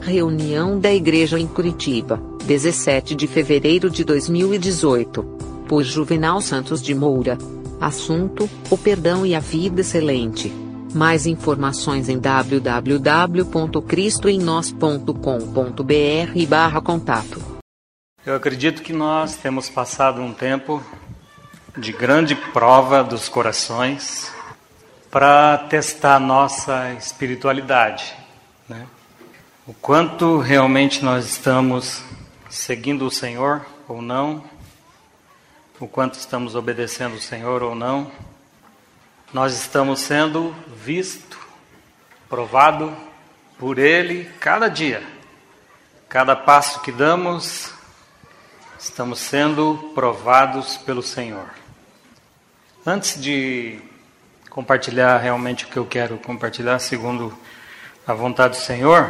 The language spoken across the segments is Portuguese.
Reunião da Igreja em Curitiba, 17 de fevereiro de 2018. Por Juvenal Santos de Moura. Assunto: o perdão e a vida excelente. Mais informações em www.cristoemnós.com.br/contato. Eu acredito que nós temos passado um tempo de grande prova dos corações para testar nossa espiritualidade, né? O quanto realmente nós estamos seguindo o Senhor ou não, o quanto estamos obedecendo o Senhor ou não. Nós estamos sendo visto, provado por Ele cada dia. Cada passo que damos, estamos sendo provados pelo Senhor. Antes de compartilhar realmente o que eu quero compartilhar, segundo a vontade do Senhor,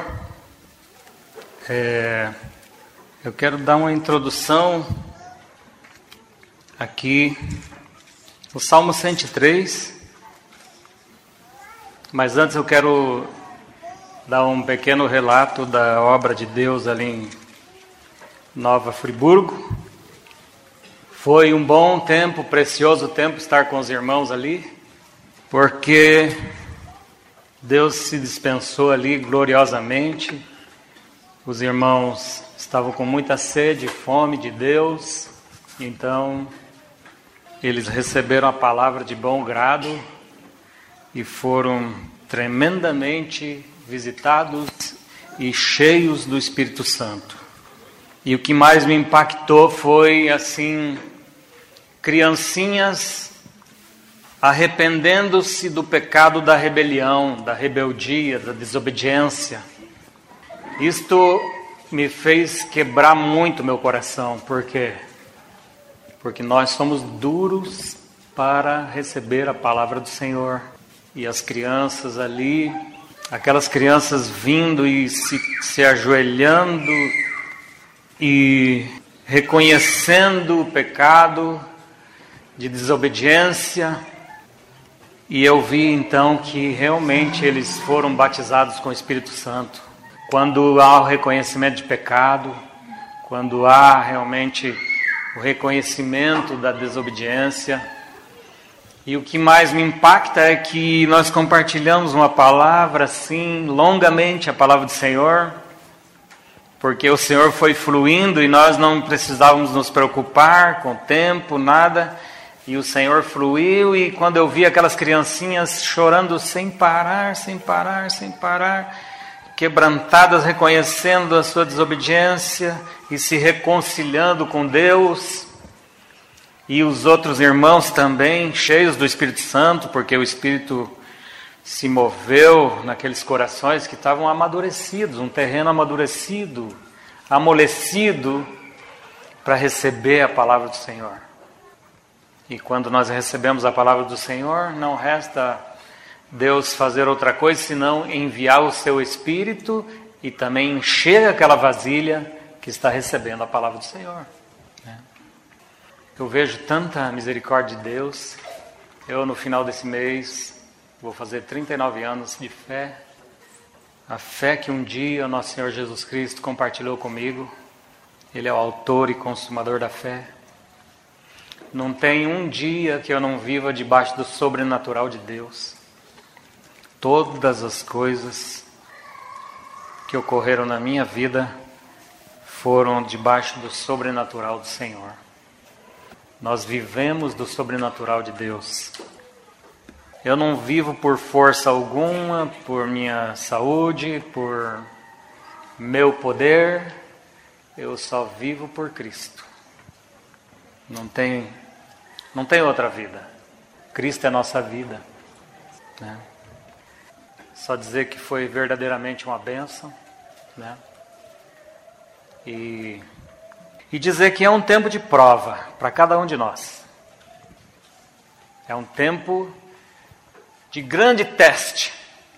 eu quero dar uma introdução aqui no Salmo 103, mas antes eu quero dar um pequeno relato da obra de Deus ali em Nova Friburgo. Foi um bom tempo, precioso tempo estar com os irmãos ali, porque Deus se dispensou ali gloriosamente. Os irmãos estavam com muita sede e fome de Deus, então eles receberam a palavra de bom grado e foram tremendamente visitados e cheios do Espírito Santo. E o que mais me impactou foi, assim, criancinhas arrependendo-se do pecado da rebelião, da rebeldia, da desobediência. Isto me fez quebrar muito meu coração. Por quê? Porque nós somos duros para receber a palavra do Senhor. E as crianças ali, aquelas crianças vindo e se ajoelhando e reconhecendo o pecado de desobediência. E eu vi então que realmente eles foram batizados com o Espírito Santo. Quando há o reconhecimento de pecado, quando há realmente o reconhecimento da desobediência. E o que mais me impacta é que nós compartilhamos uma palavra assim, longamente, a palavra do Senhor, porque o Senhor foi fluindo e nós não precisávamos nos preocupar com o tempo, nada. E o Senhor fluiu, e quando eu vi aquelas criancinhas chorando sem parar, quebrantadas, reconhecendo a sua desobediência e se reconciliando com Deus, e os outros irmãos também, cheios do Espírito Santo, porque o Espírito se moveu naqueles corações que estavam amadurecidos, um terreno amadurecido, amolecido, para receber a palavra do Senhor. E quando nós recebemos a palavra do Senhor, não resta Deus fazer outra coisa senão enviar o seu Espírito e também encher aquela vasilha que está recebendo a palavra do Senhor. Eu vejo tanta misericórdia de Deus. Eu, no final desse mês, vou fazer 39 anos de fé. A fé que um dia o nosso Senhor Jesus Cristo compartilhou comigo. Ele é o autor e consumador da fé. Não tem um dia que eu não viva debaixo do sobrenatural de Deus. Todas as coisas que ocorreram na minha vida foram debaixo do sobrenatural do Senhor. Nós vivemos do sobrenatural de Deus. Eu não vivo por força alguma, por minha saúde, por meu poder. Eu só vivo por Cristo. Não tem outra vida. Cristo é nossa vida, né? Só dizer que foi verdadeiramente uma bênção, né? E dizer que é um tempo de prova para cada um de nós. É um tempo de grande teste.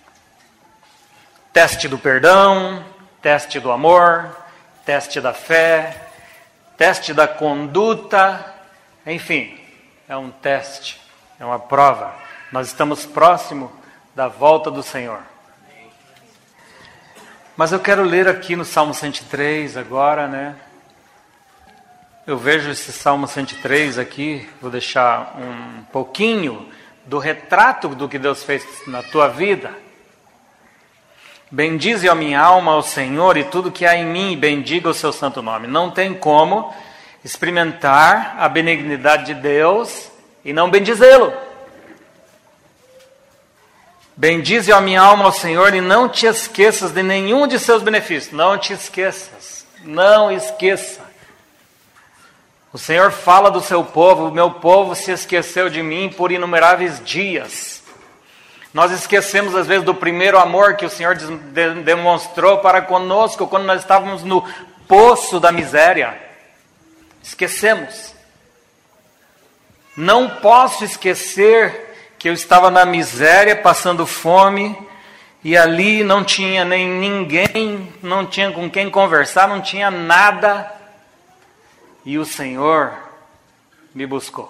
Teste do perdão, teste do amor, teste da fé, teste da conduta, enfim, é um teste, é uma prova. Nós estamos próximo da volta do Senhor. Mas eu quero ler aqui no Salmo 103 agora, né? Eu vejo esse Salmo 103 aqui, vou deixar um pouquinho do retrato do que Deus fez na tua vida. Bendize a minha alma ao Senhor e tudo que há em mim, e bendiga o seu santo nome. Não tem como experimentar a benignidade de Deus e não bendizê-lo. Bendize a minha alma ao Senhor e não te esqueças de nenhum de seus benefícios. Não te esqueças. Não esqueça. O Senhor fala do seu povo. O meu povo se esqueceu de mim por inumeráveis dias. Nós esquecemos às vezes do primeiro amor que o Senhor demonstrou para conosco quando nós estávamos no poço da miséria. Esquecemos. Não posso esquecer que eu estava na miséria, passando fome, e ali não tinha nem ninguém, não tinha com quem conversar, não tinha nada, e o Senhor me buscou.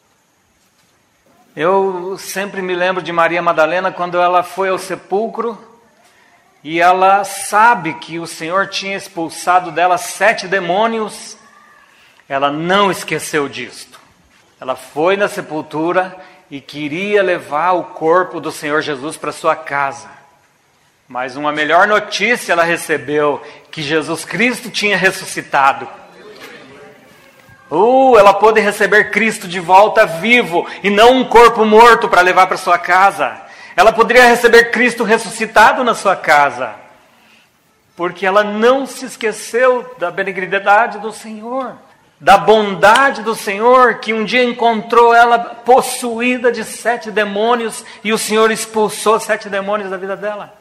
Eu sempre me lembro de Maria Madalena quando ela foi ao sepulcro, e ela sabe que o Senhor tinha expulsado dela 7 demônios, ela não esqueceu disto. Ela foi na sepultura e queria levar o corpo do Senhor Jesus para sua casa. Mas uma melhor notícia ela recebeu, que Jesus Cristo tinha ressuscitado. Ela pôde receber Cristo de volta vivo, e não um corpo morto para levar para sua casa. Ela poderia receber Cristo ressuscitado na sua casa, porque ela não se esqueceu da benignidade do Senhor, da bondade do Senhor, que um dia encontrou ela possuída de 7 demônios, e o Senhor expulsou 7 demônios da vida dela.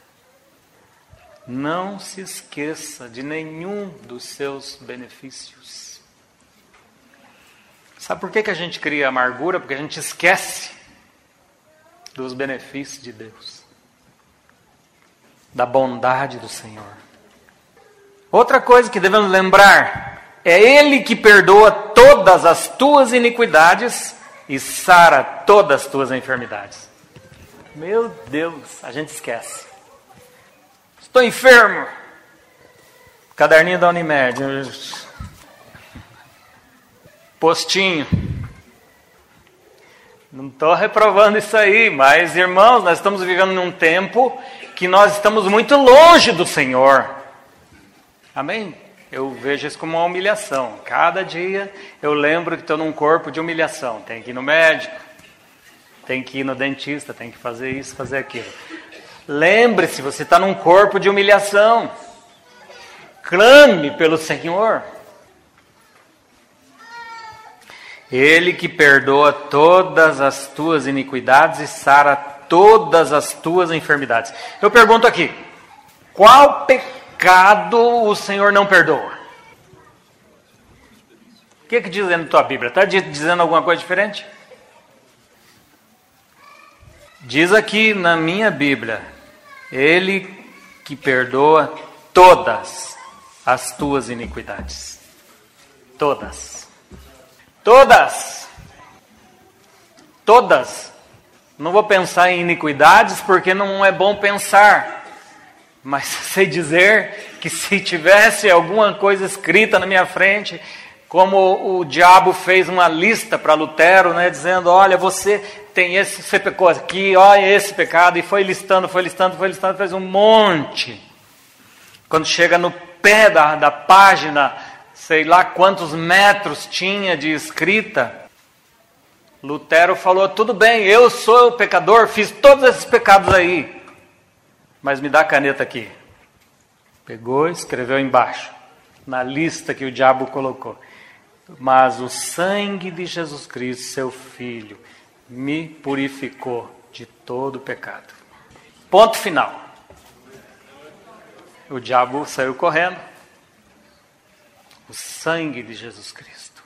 Não se esqueça de nenhum dos seus benefícios. Sabe por que a gente cria amargura? Porque a gente esquece dos benefícios de Deus, da bondade do Senhor. Outra coisa que devemos lembrar: é Ele que perdoa todas as tuas iniquidades e sara todas as tuas enfermidades. Meu Deus, a gente esquece. Estou enfermo. Caderninho da Unimed. Postinho. Não estou reprovando isso aí, mas irmãos, nós estamos vivendo num tempo que nós estamos muito longe do Senhor. Amém? Eu vejo isso como uma humilhação. Cada dia eu lembro que estou num corpo de humilhação. Tem que ir no médico, tem que ir no dentista, tem que fazer isso, fazer aquilo. Lembre-se, você está num corpo de humilhação. Clame pelo Senhor. Ele que perdoa todas as tuas iniquidades e sara todas as tuas enfermidades. Eu pergunto aqui, qual pecado o Senhor não perdoa? O que diz na tua Bíblia? Está dizendo alguma coisa diferente? Diz aqui na minha Bíblia, Ele que perdoa todas as tuas iniquidades. Todas. Todas. Todas. Não vou pensar em iniquidades porque não é bom pensar. Mas sei dizer que se tivesse alguma coisa escrita na minha frente, como o diabo fez uma lista para Lutero, né, dizendo, olha, você tem esse, você pecou aqui, olha esse pecado, e foi listando, fez um monte. Quando chega no pé da página, sei lá quantos metros tinha de escrita, Lutero falou, tudo bem, eu sou o pecador, fiz todos esses pecados aí, mas me dá a caneta aqui. Pegou e escreveu embaixo, na lista que o diabo colocou. Mas o sangue de Jesus Cristo, seu Filho, me purificou de todo pecado. Ponto final. O diabo saiu correndo. O sangue de Jesus Cristo.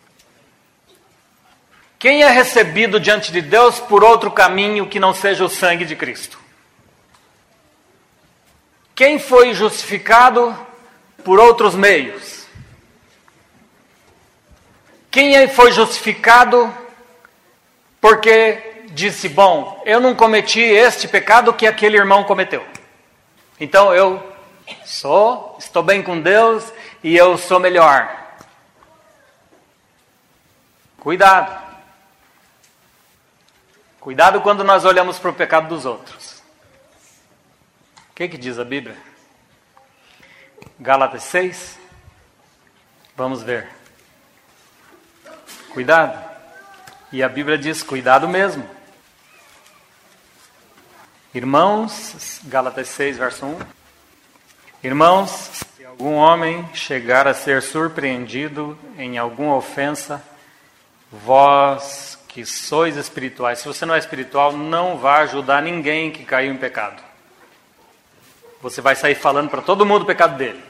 Quem é recebido diante de Deus por outro caminho que não seja o sangue de Cristo? Quem foi justificado por outros meios? Quem foi justificado porque disse, bom, eu não cometi este pecado que aquele irmão cometeu. Então eu Estou bem com Deus e eu sou melhor. Cuidado. Cuidado quando nós olhamos para o pecado dos outros. O que diz a Bíblia? Gálatas 6. Vamos ver. Cuidado. E a Bíblia diz, cuidado mesmo. Irmãos, Gálatas 6, verso 1. Irmãos, se algum homem chegar a ser surpreendido em alguma ofensa, vós que sois espirituais, se você não é espiritual, não vá ajudar ninguém que caiu em pecado. Você vai sair falando para todo mundo o pecado dele.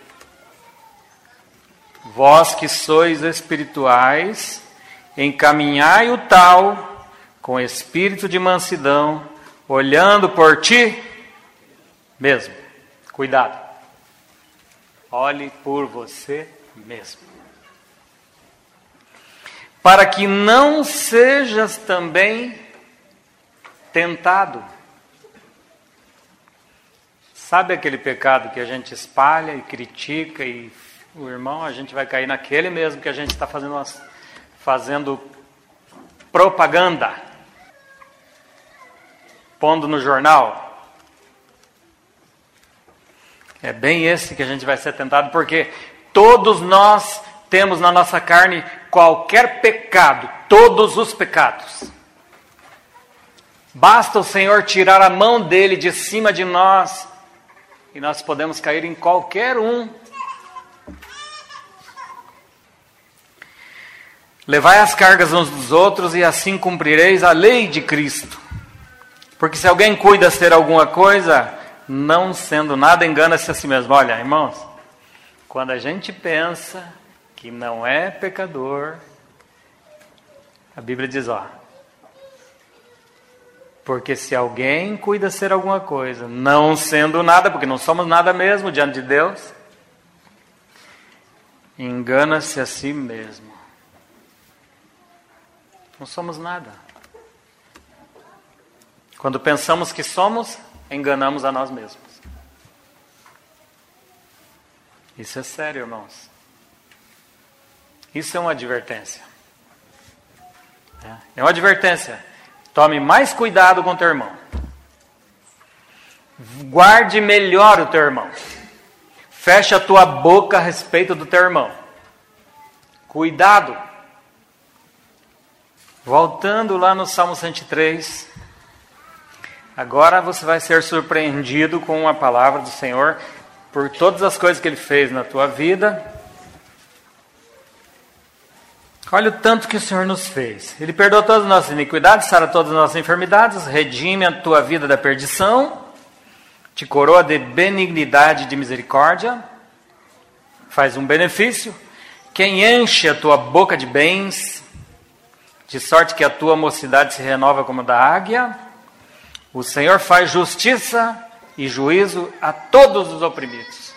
Vós que sois espirituais, encaminhai o tal com espírito de mansidão, olhando por ti mesmo. Cuidado. Olhe por você mesmo. Para que não sejas também tentado. Sabe aquele pecado que a gente espalha e critica e o irmão, a gente vai cair naquele mesmo que a gente está fazendo propaganda, pondo no jornal. É bem esse que a gente vai ser tentado, porque todos nós temos na nossa carne qualquer pecado, todos os pecados. Basta o Senhor tirar a mão dele de cima de nós e nós podemos cair em qualquer um. Levai as cargas uns dos outros e assim cumprireis a lei de Cristo. Porque se alguém cuida ser alguma coisa, não sendo nada, engana-se a si mesmo. Olha, irmãos, quando a gente pensa que não é pecador, a Bíblia diz, porque se alguém cuida ser alguma coisa, não sendo nada, porque não somos nada mesmo diante de Deus, engana-se a si mesmo. Não somos nada. Quando pensamos que somos, enganamos a nós mesmos. Isso é sério, irmãos. Isso é uma advertência. É uma advertência. Tome mais cuidado com o teu irmão. Guarde melhor o teu irmão. Feche a tua boca a respeito do teu irmão. Cuidado. Voltando lá no Salmo 103. Agora você vai ser surpreendido com a palavra do Senhor por todas as coisas que Ele fez na tua vida. Olha o tanto que o Senhor nos fez. Ele perdoa todas as nossas iniquidades, sara todas as nossas enfermidades, redime a tua vida da perdição, te coroa de benignidade e de misericórdia, faz um benefício, quem enche a tua boca de bens, de sorte que a tua mocidade se renova como da águia. O Senhor faz justiça e juízo a todos os oprimidos.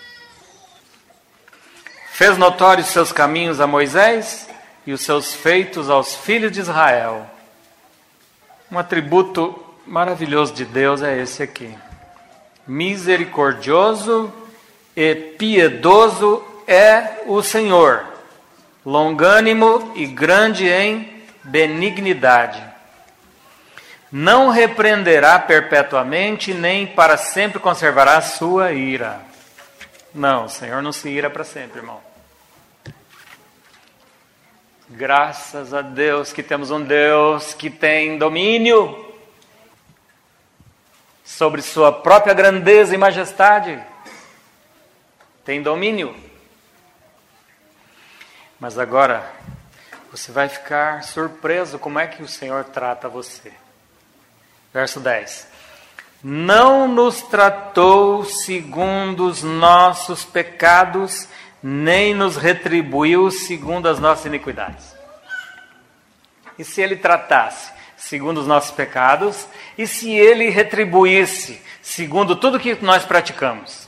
Fez notórios seus caminhos a Moisés e os seus feitos aos filhos de Israel. Um atributo maravilhoso de Deus é esse aqui. Misericordioso e piedoso é o Senhor, longânimo e grande em benignidade. Não repreenderá perpetuamente, nem para sempre conservará a sua ira. Não, o Senhor não se ira para sempre, irmão. Graças a Deus que temos um Deus que tem domínio sobre sua própria grandeza e majestade. Tem domínio. Mas agora, você vai ficar surpreso como é que o Senhor trata você. Verso 10. Não nos tratou segundo os nossos pecados, nem nos retribuiu segundo as nossas iniquidades. E se Ele tratasse segundo os nossos pecados, e se Ele retribuísse segundo tudo que nós praticamos?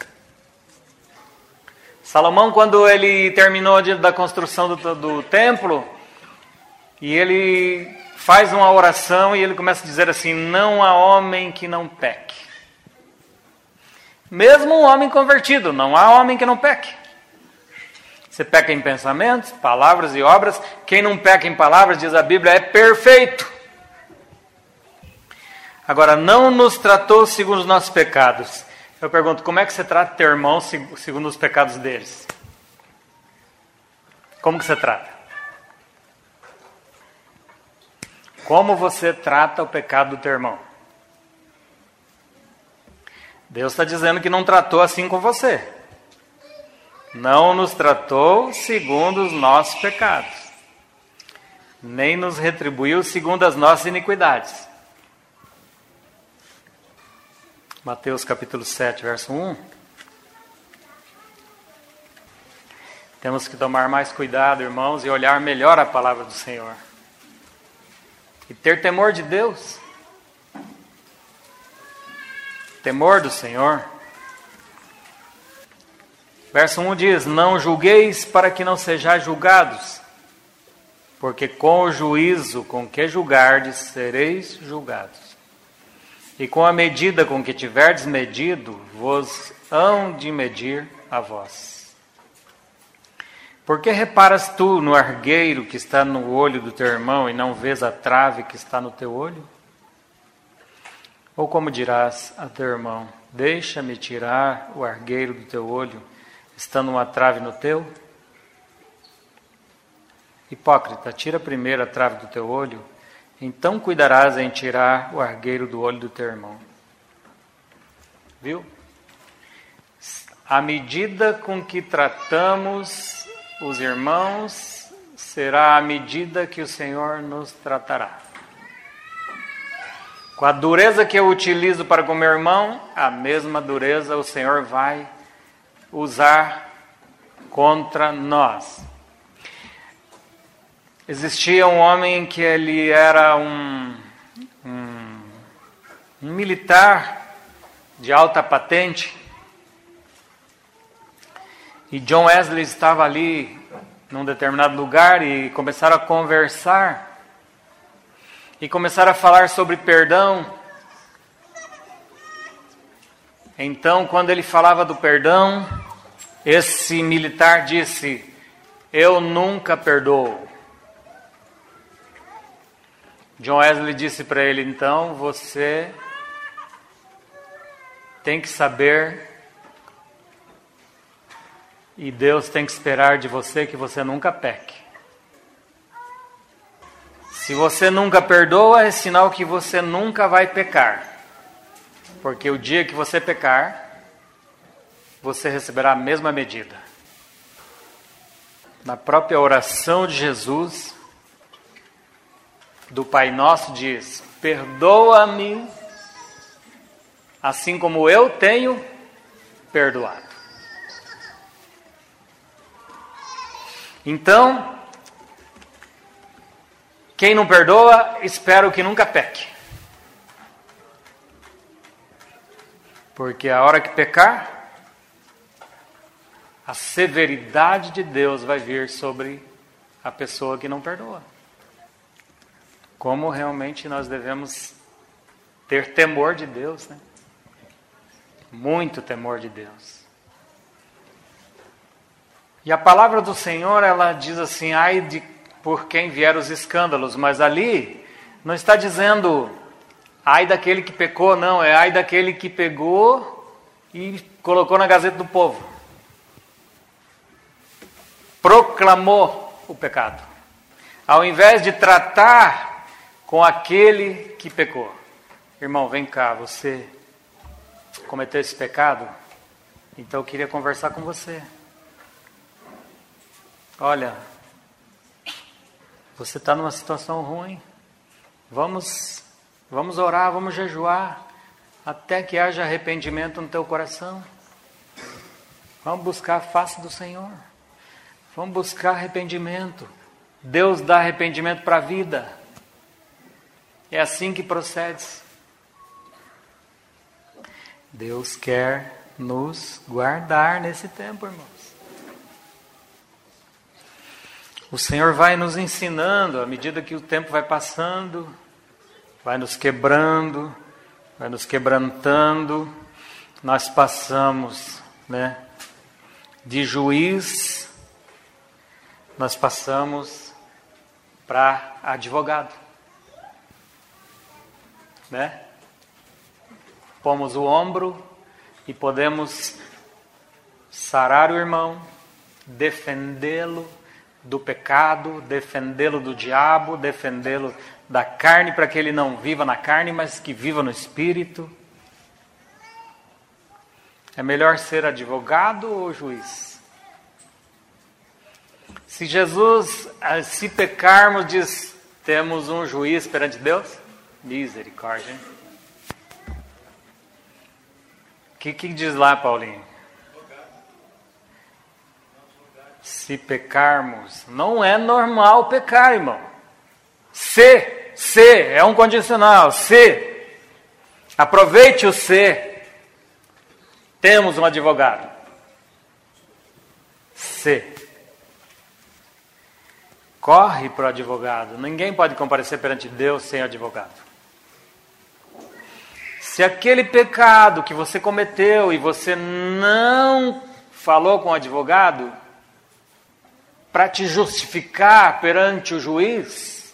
Salomão, quando ele terminou da construção do templo, e ele faz uma oração e ele começa a dizer assim: não há homem que não peque. Mesmo um homem convertido, não há homem que não peque. Você peca em pensamentos, palavras e obras. Quem não peca em palavras, diz a Bíblia, é perfeito. Agora, não nos tratou segundo os nossos pecados. Eu pergunto, como é que você trata teu irmão segundo os pecados deles? Como que você trata? Como você trata o pecado do teu irmão? Deus está dizendo que não tratou assim com você. Não nos tratou segundo os nossos pecados. Nem nos retribuiu segundo as nossas iniquidades. Mateus capítulo 7, verso 1. Temos que tomar mais cuidado, irmãos, e olhar melhor a palavra do Senhor. E ter temor de Deus. Temor do Senhor. Verso 1 diz, não julgueis para que não sejais julgados, porque com o juízo com que julgardes, sereis julgados. E com a medida com que tiverdes medido, vos hão de medir a vós. Por que reparas tu no argueiro que está no olho do teu irmão e não vês a trave que está no teu olho? Ou como dirás a teu irmão, deixa-me tirar o argueiro do teu olho, estando uma trave no teu? Hipócrita, tira primeiro a trave do teu olho, então cuidarás em tirar o argueiro do olho do teu irmão. Viu? A medida com que tratamos os irmãos será a medida que o Senhor nos tratará. Com a dureza que eu utilizo para com meu irmão, a mesma dureza o Senhor vai usar contra nós. Existia um homem que ele era um militar de alta patente, e John Wesley estava ali num determinado lugar e começaram a conversar e começaram a falar sobre perdão. Então, quando ele falava do perdão, esse militar disse, eu nunca perdoo. John Wesley disse para ele, então, você tem que saber e Deus tem que esperar de você que você nunca peque. Se você nunca perdoa, é sinal que você nunca vai pecar. Porque o dia que você pecar, você receberá a mesma medida. Na própria oração de Jesus, do Pai Nosso diz, perdoa-me, assim como eu tenho perdoado. Então, quem não perdoa, espero que nunca peque. Porque a hora que pecar, a severidade de Deus vai vir sobre a pessoa que não perdoa. Como realmente nós devemos ter temor de Deus, né? Muito temor de Deus. E a palavra do Senhor, ela diz assim, ai de por quem vier os escândalos, mas ali não está dizendo ai daquele que pecou, não, é ai daquele que pegou e colocou na Gazeta do Povo. Proclamou o pecado. Ao invés de tratar com aquele que pecou. Irmão, vem cá, você cometeu esse pecado? Então eu queria conversar com você. Olha, você está numa situação ruim. Vamos orar, vamos jejuar, até que haja arrependimento no teu coração. Vamos buscar a face do Senhor. Vamos buscar arrependimento. Deus dá arrependimento para a vida. É assim que procede. Deus quer nos guardar nesse tempo, irmãos. O Senhor vai nos ensinando, à medida que o tempo vai passando, vai nos quebrando, vai nos quebrantando, nós passamos, né, de juiz, nós passamos para advogado, né? Pomos o ombro e podemos sarar o irmão, defendê-lo do pecado, defendê-lo do diabo, defendê-lo da carne, para que ele não viva na carne, mas que viva no espírito. É melhor ser advogado ou juiz? Se Jesus, se pecarmos, diz, temos um juiz perante Deus? Misericórdia, hein? O que diz lá, Paulinho? Se pecarmos, não é normal pecar, irmão. Se, é um condicional, se. Aproveite o se. Temos um advogado. Se. Corre para o advogado. Ninguém pode comparecer perante Deus sem advogado. Se aquele pecado que você cometeu e você não falou com o advogado, para te justificar perante o juiz,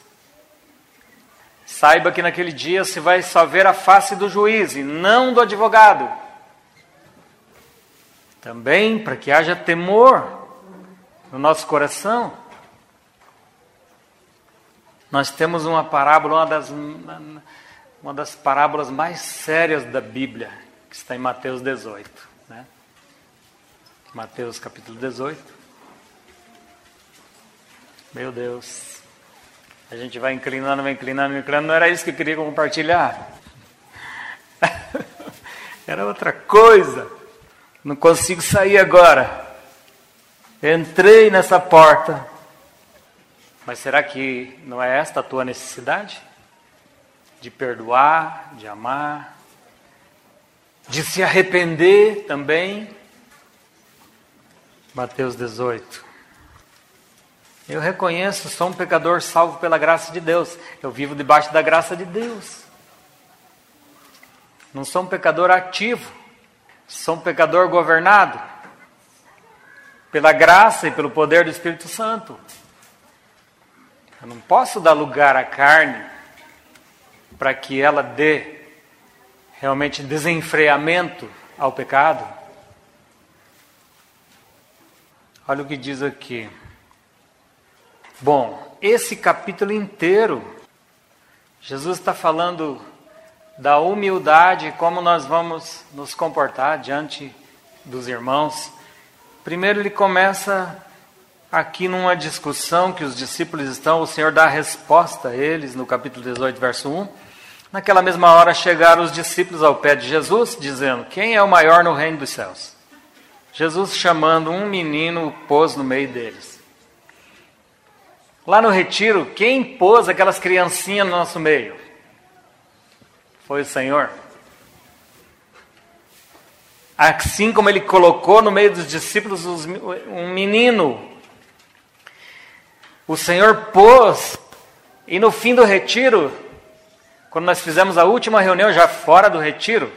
saiba que naquele dia você vai só ver a face do juiz e não do advogado. Também para que haja temor no nosso coração. Nós temos uma parábola, uma das parábolas mais sérias da Bíblia, que está em Mateus 18. Né? Mateus capítulo 18. Meu Deus, a gente vai inclinando, não era isso que eu queria compartilhar. Era outra coisa. Não consigo sair agora. Entrei nessa porta. Mas será que não é esta a tua necessidade? De perdoar, de amar, de se arrepender também? Mateus 18. Eu reconheço, sou um pecador salvo pela graça de Deus. Eu vivo debaixo da graça de Deus. Não sou um pecador ativo. Sou um pecador governado pela graça e pelo poder do Espírito Santo. Eu não posso dar lugar à carne para que ela dê realmente desenfreamento ao pecado. Olha o que diz aqui. Bom, esse capítulo inteiro, Jesus está falando da humildade, como nós vamos nos comportar diante dos irmãos. Primeiro ele começa aqui numa discussão que os discípulos estão, o Senhor dá a resposta a eles, no capítulo 18, verso 1. Naquela mesma hora chegaram os discípulos ao pé de Jesus, dizendo, quem é o maior no reino dos céus? Jesus, chamando um menino, o pôs no meio deles. Lá no retiro, quem pôs aquelas criancinhas no nosso meio? Foi o Senhor. Assim como Ele colocou no meio dos discípulos um menino, o Senhor pôs, e no fim do retiro, quando nós fizemos a última reunião, já fora do retiro,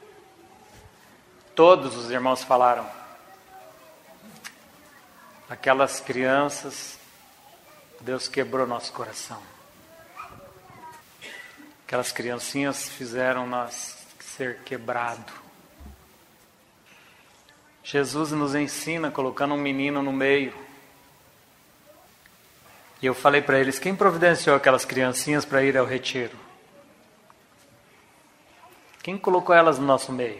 todos os irmãos falaram, aquelas crianças, Deus quebrou nosso coração. Aquelas criancinhas fizeram nós ser quebrado. Jesus nos ensina colocando um menino no meio. E eu falei para eles, quem providenciou aquelas criancinhas para ir ao retiro? Quem colocou elas no nosso meio?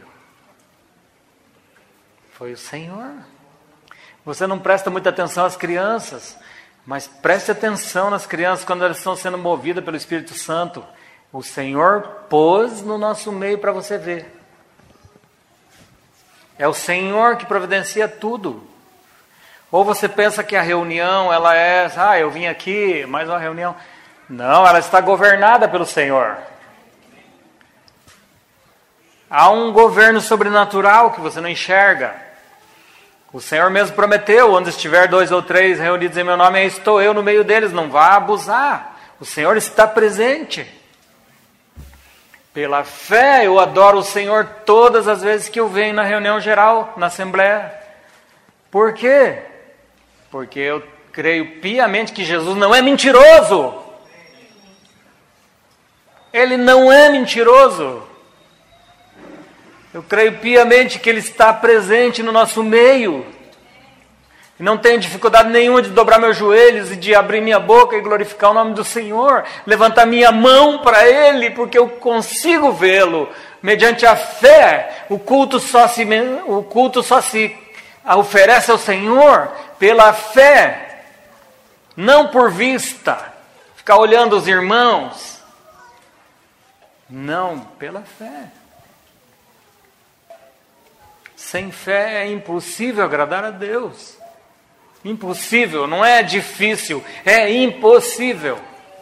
Foi o Senhor. Você não presta muita atenção às crianças, mas preste atenção nas crianças quando elas estão sendo movidas pelo Espírito Santo. O Senhor pôs no nosso meio para você ver. É o Senhor que providencia tudo. Ou você pensa que a reunião, ela é, eu vim aqui, mais uma reunião. Não, ela está governada pelo Senhor. Há um governo sobrenatural que você não enxerga. O Senhor mesmo prometeu, onde estiver 2 ou 3 reunidos em meu nome, aí estou eu no meio deles, não vá abusar. O Senhor está presente. Pela fé eu adoro o Senhor todas as vezes que eu venho na reunião geral, na Assembleia. Por quê? Porque eu creio piamente que Jesus não é mentiroso. Ele não é mentiroso. Eu creio piamente que Ele está presente no nosso meio. E não tenho dificuldade nenhuma de dobrar meus joelhos e de abrir minha boca e glorificar o nome do Senhor. Levantar minha mão para Ele, porque eu consigo vê-lo. Mediante a fé, o culto só se oferece ao Senhor pela fé. Não por vista. Ficar olhando os irmãos. Não, pela fé. Sem fé é impossível agradar a Deus. Impossível, não é difícil, é impossível.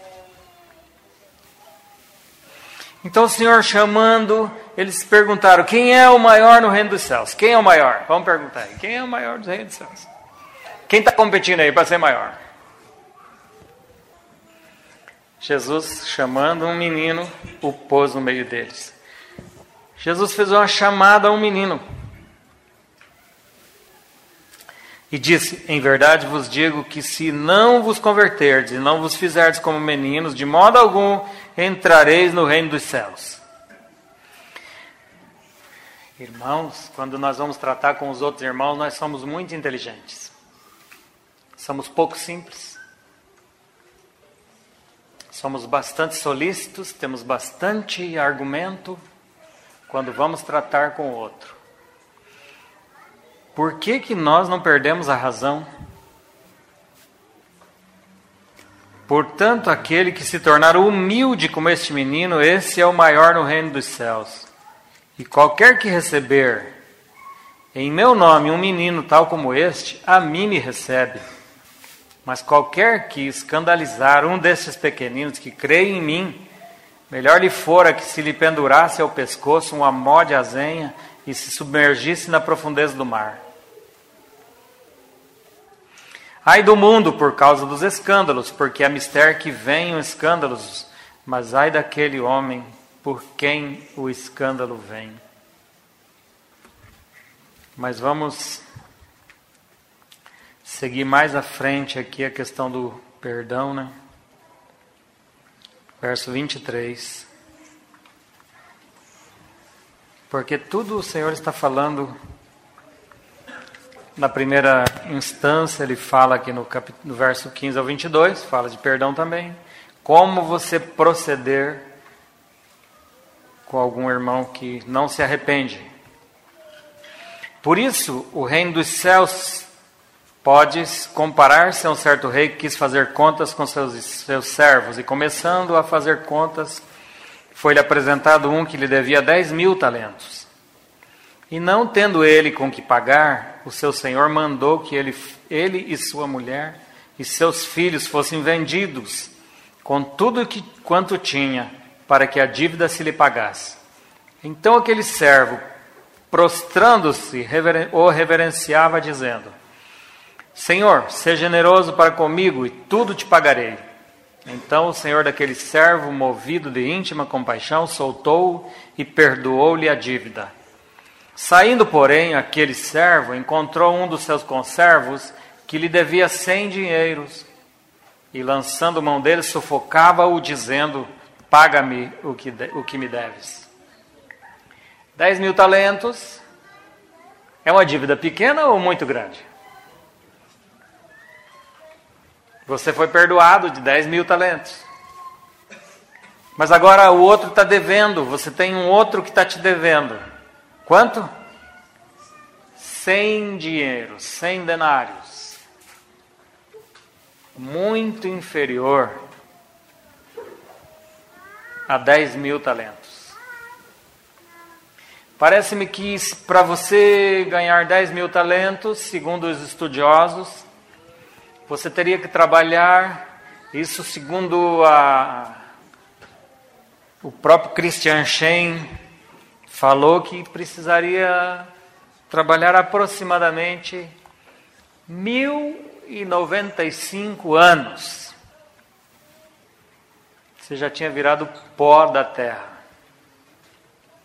Então o Senhor chamando, eles perguntaram, quem é o maior no reino dos céus? Quem é o maior? Vamos perguntar aí, quem é o maior do reino dos céus? Quem está competindo aí para ser maior? Jesus, chamando um menino, o pôs no meio deles. Jesus fez uma chamada a um menino. E disse, em verdade vos digo que se não vos converterdes e não vos fizerdes como meninos, de modo algum entrareis no reino dos céus. Irmãos, quando nós vamos tratar com os outros irmãos, nós somos muito inteligentes. Somos pouco simples. Somos bastante solícitos, temos bastante argumento quando vamos tratar com o outro. Por que que nós não perdemos a razão? Portanto, aquele que se tornar humilde como este menino, esse é o maior no reino dos céus. E qualquer que receber em meu nome um menino tal como este, a mim me recebe. Mas qualquer que escandalizar um destes pequeninos que creem em mim, melhor lhe fora que se lhe pendurasse ao pescoço uma mó de azenha e se submergisse na profundeza do mar. Ai do mundo por causa dos escândalos, porque é mister que venham escândalos, mas ai daquele homem por quem o escândalo vem. Mas vamos seguir mais à frente aqui a questão do perdão, né? Verso 23. Porque tudo o Senhor está falando. Na primeira instância, ele fala aqui no verso 15 ao 22, fala de perdão também. Como você proceder com algum irmão que não se arrepende. Por isso, o reino dos céus pode comparar-se a um certo rei que quis fazer contas com seus servos. E começando a fazer contas, foi-lhe apresentado um que lhe devia 10.000 talentos. E não tendo ele com que pagar, o seu senhor mandou que ele e sua mulher e seus filhos fossem vendidos, com tudo quanto tinha, para que a dívida se lhe pagasse. Então aquele servo, prostrando-se, o reverenciava, dizendo, Senhor, seja generoso para comigo, e tudo te pagarei. Então o senhor daquele servo, movido de íntima compaixão, soltou-o e perdoou-lhe a dívida. Saindo, porém, aquele servo encontrou um dos seus conservos que lhe devia 100 dinheiros e, lançando mão dele, sufocava-o, dizendo, paga-me o que me deves. 10.000 talentos é uma dívida pequena ou muito grande? Você foi perdoado de 10.000 talentos. Mas agora o outro está devendo, você tem um outro que está te devendo. Quanto? 100 dinheiros, 100 denários. Muito inferior a 10.000 talentos. Parece-me que para você ganhar 10.000 talentos, segundo os estudiosos, você teria que trabalhar, isso segundo o próprio Christian Schein, falou que precisaria trabalhar aproximadamente 1.095 anos. Você já tinha virado pó da terra.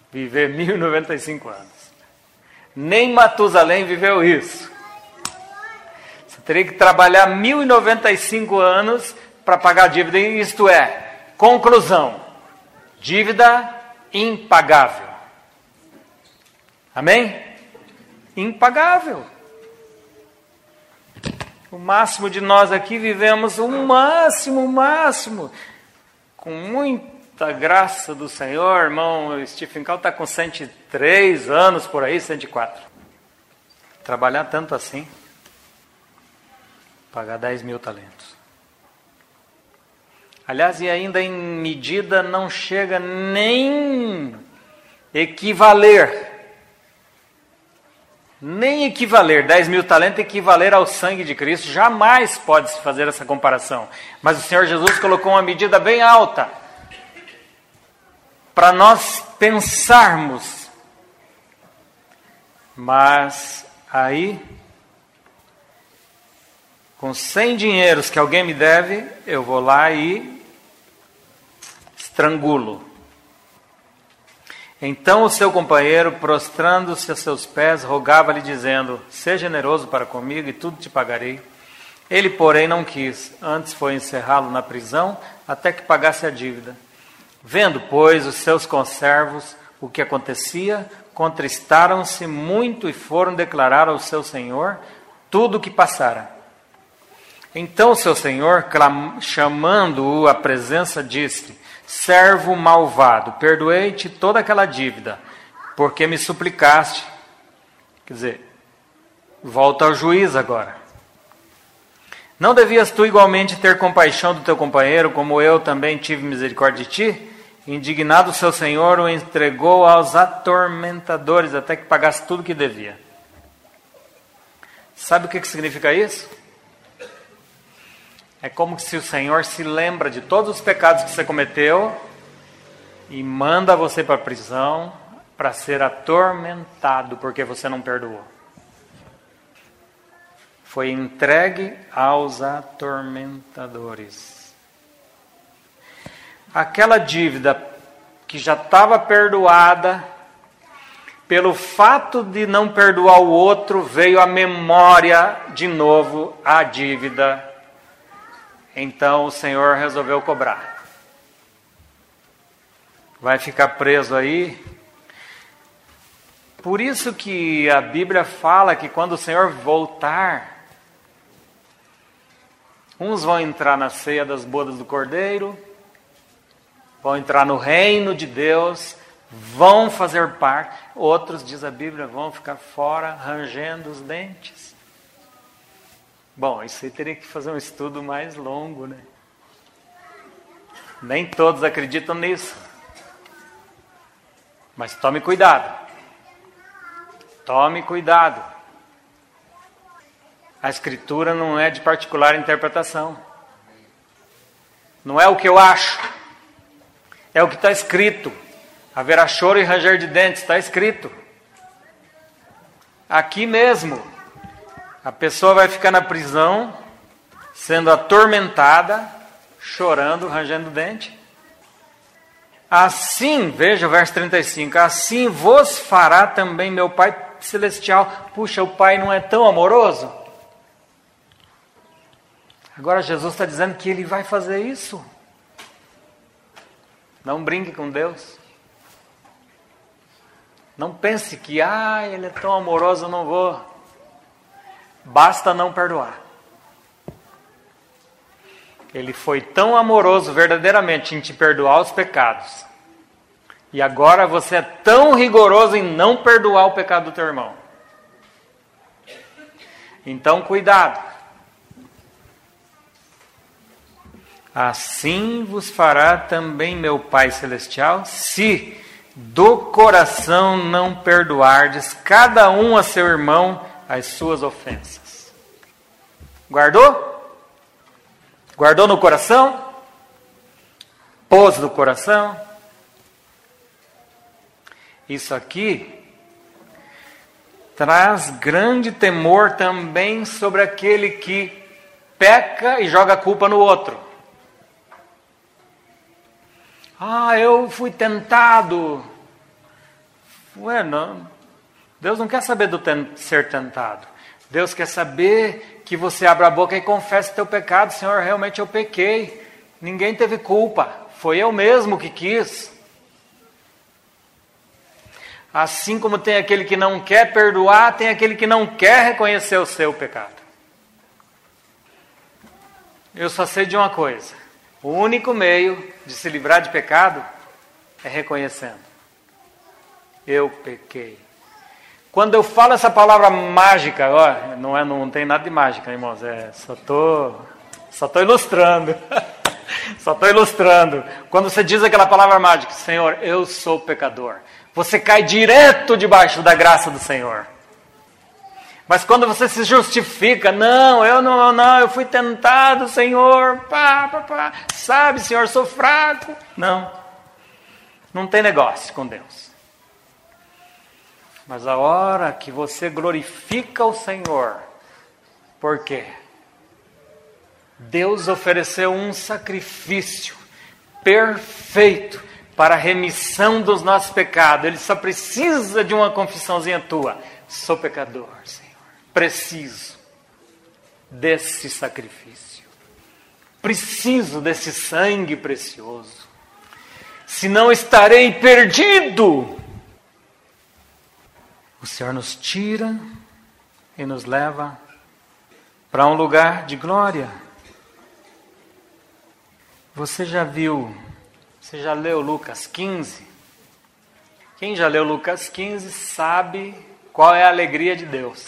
viver 1095 anos. Nem Matusalém viveu isso. Você teria que trabalhar 1095 anos para pagar a dívida. Isto é, conclusão, dívida impagável. Amém? Impagável. O máximo de nós aqui vivemos o máximo, com muita graça do Senhor. Irmão Stephen Call está com 103 anos por aí, 104. Trabalhar tanto assim, pagar 10 mil talentos. Aliás, e ainda em medida não chega nem equivaler. Nem equivaler, 10 mil talentos equivaler ao sangue de Cristo, jamais pode-se fazer essa comparação. Mas o Senhor Jesus colocou uma medida bem alta, para nós pensarmos. Mas aí, com 100 dinheiros que alguém me deve, eu vou lá e estrangulo. Então o seu companheiro, prostrando-se a seus pés, rogava-lhe, dizendo: seja generoso para comigo e tudo te pagarei. Ele, porém, não quis, antes foi encerrá-lo na prisão, até que pagasse a dívida. Vendo, pois, os seus conservos o que acontecia, contristaram-se muito e foram declarar ao seu senhor tudo o que passara. Então o seu senhor, chamando-o à presença, disse: servo malvado, perdoei-te toda aquela dívida, porque me suplicaste. Quer dizer, volta ao juiz agora. Não devias tu igualmente ter compaixão do teu companheiro, como eu também tive misericórdia de ti? Indignado, seu senhor o entregou aos atormentadores, até que pagasse tudo que devia. Sabe o que significa isso? É como se o Senhor se lembra de todos os pecados que você cometeu e manda você para a prisão para ser atormentado porque você não perdoou. Foi entregue aos atormentadores. Aquela dívida que já estava perdoada, pelo fato de não perdoar o outro, veio à memória de novo a dívida. Então o Senhor resolveu cobrar. Vai ficar preso aí. Por isso que a Bíblia fala que quando o Senhor voltar, uns vão entrar na ceia das bodas do Cordeiro, vão entrar no reino de Deus, vão fazer parte. Outros, diz a Bíblia, vão ficar fora, rangendo os dentes. Bom, isso aí teria que fazer um estudo mais longo, né? Nem todos acreditam nisso. Mas tome cuidado. Tome cuidado. A Escritura não é de particular interpretação. Não é o que eu acho. É o que está escrito. Haverá choro e ranger de dentes, está escrito. Aqui mesmo. A pessoa vai ficar na prisão, sendo atormentada, chorando, rangendo o dente. Assim, veja o verso 35, assim vos fará também meu Pai Celestial. Puxa, o Pai não é tão amoroso? Agora Jesus está dizendo que Ele vai fazer isso. Não brinque com Deus. Não pense que, Ele é tão amoroso, eu não vou. Basta não perdoar. Ele foi tão amoroso verdadeiramente em te perdoar os pecados. E agora você é tão rigoroso em não perdoar o pecado do teu irmão. Então cuidado. Assim vos fará também meu Pai Celestial, se do coração não perdoardes cada um a seu irmão as suas ofensas. Guardou? Guardou no coração? Pôs no coração? Isso aqui traz grande temor também sobre aquele que peca e joga a culpa no outro. Eu fui tentado. Ué, não, Deus não quer saber do ser tentado. Deus quer saber que você abra a boca e confesse teu pecado. Senhor, realmente eu pequei. Ninguém teve culpa. Foi eu mesmo que quis. Assim como tem aquele que não quer perdoar, tem aquele que não quer reconhecer o seu pecado. Eu só sei de uma coisa. O único meio de se livrar de pecado é reconhecendo. Eu pequei. Quando eu falo essa palavra mágica, ó, não tem nada de mágica, irmãos. Só tô ilustrando. Só estou ilustrando. Quando você diz aquela palavra mágica, Senhor, eu sou pecador. Você cai direto debaixo da graça do Senhor. Mas quando você se justifica, não, eu fui tentado, Senhor, sabe, Senhor, sou fraco. Não tem negócio com Deus. Mas a hora que você glorifica o Senhor, por quê? Deus ofereceu um sacrifício perfeito para a remissão dos nossos pecados. Ele só precisa de uma confissãozinha tua. Sou pecador, Senhor. Preciso desse sacrifício. Preciso desse sangue precioso. Senão estarei perdido. O Senhor nos tira e nos leva para um lugar de glória. Você já leu Lucas 15? Quem já leu Lucas 15 sabe qual é a alegria de Deus.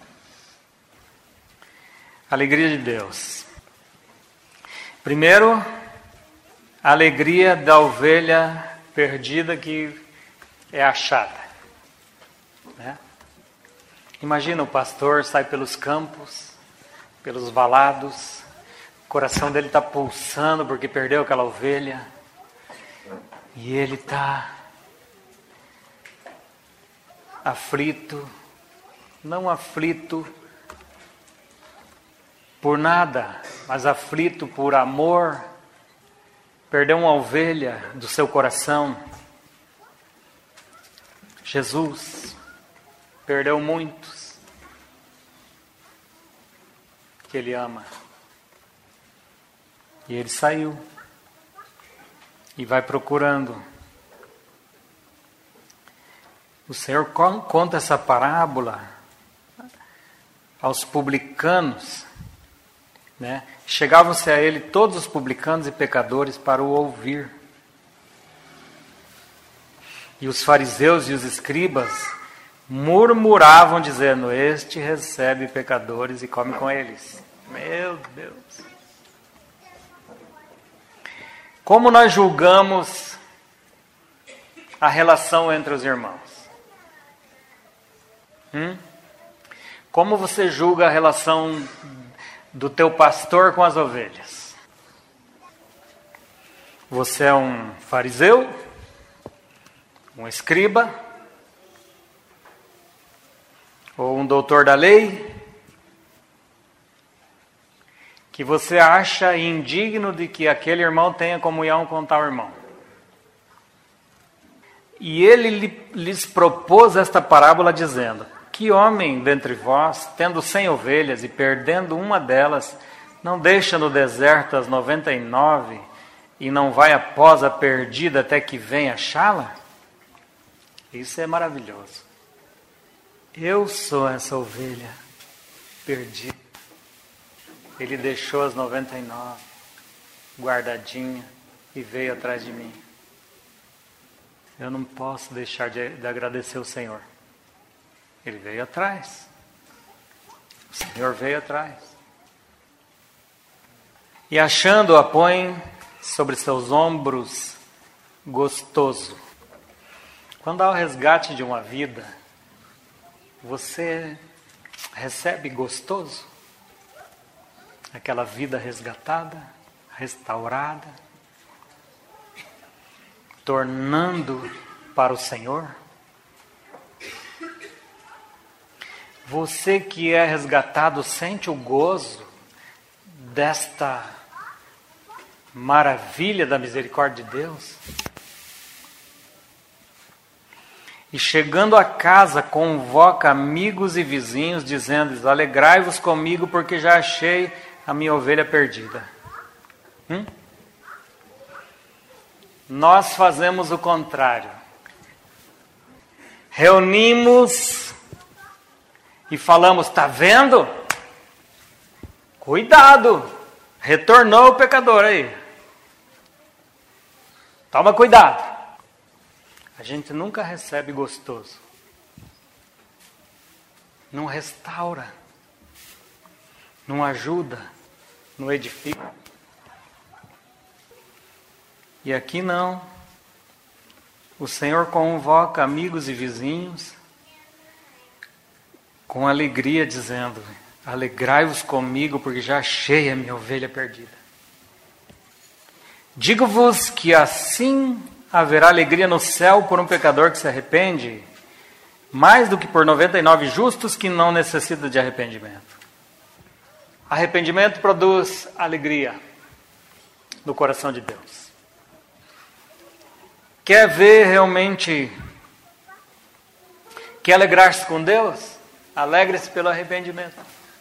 Alegria de Deus. Primeiro, a alegria da ovelha perdida que é achada. Né? Imagina o pastor sai pelos campos, pelos valados, o coração dele está pulsando porque perdeu aquela ovelha. E ele está aflito, não aflito por nada, mas aflito por amor. Perdeu uma ovelha do seu coração. Jesus perdeu muitos que ele ama. E ele saiu e vai procurando. O Senhor conta essa parábola aos publicanos, né? Chegavam-se a ele todos os publicanos e pecadores para o ouvir. E os fariseus e os escribas murmuravam dizendo: este recebe pecadores e come com eles. Meu Deus! Como nós julgamos a relação entre os irmãos? Como você julga a relação do teu pastor com as ovelhas? Você é um fariseu? Um escriba? Ou um doutor da lei? Que você acha indigno de que aquele irmão tenha comunhão com tal irmão. E ele lhes propôs esta parábola dizendo: que homem dentre vós, tendo 100 ovelhas e perdendo uma delas, não deixa no deserto as 99 e não vai após a perdida até que venha achá-la? Isso é maravilhoso. Eu sou essa ovelha perdida. Ele deixou as 99 guardadinha e veio atrás de mim. Eu não posso deixar de agradecer o Senhor. Ele veio atrás. O Senhor veio atrás. E achando-a, põe sobre seus ombros gostoso. Quando há o resgate de uma vida, você recebe gostoso? Aquela vida resgatada, restaurada, tornando para o Senhor. Você que é resgatado sente o gozo desta maravilha da misericórdia de Deus? E chegando a casa, convoca amigos e vizinhos, dizendo-lhes: alegrai-vos comigo, porque já achei a minha ovelha perdida. Nós fazemos o contrário. Reunimos e falamos: está vendo? Cuidado! Retornou o pecador aí. Toma cuidado. A gente nunca recebe gostoso. Não restaura. Não ajuda. Não edifica. E aqui não. O Senhor convoca amigos e vizinhos com alegria, dizendo: alegrai-vos comigo, porque já achei a minha ovelha perdida. Digo-vos que assim haverá alegria no céu por um pecador que se arrepende, mais do que por 99 justos que não necessitam de arrependimento. Arrependimento produz alegria no coração de Deus. Quer ver realmente, quer alegrar-se com Deus? Alegre-se pelo arrependimento.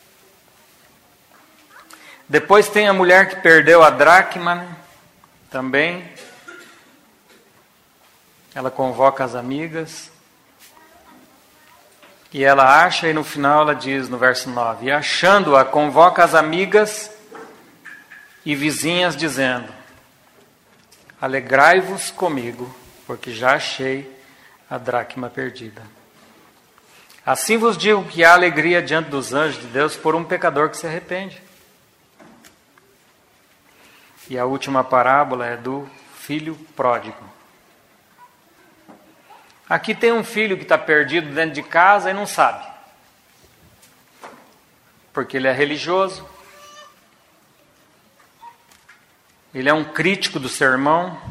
Depois tem a mulher que perdeu a dracma, né? Também. Ela convoca as amigas. E ela acha, e no final ela diz, no verso 9: e achando-a, convoca as amigas e vizinhas, dizendo: alegrai-vos comigo, porque já achei a dracma perdida. Assim vos digo que há alegria diante dos anjos de Deus por um pecador que se arrepende. E a última parábola é do filho pródigo. Aqui tem um filho que está perdido dentro de casa e não sabe. Porque ele é religioso. Ele é um crítico do sermão.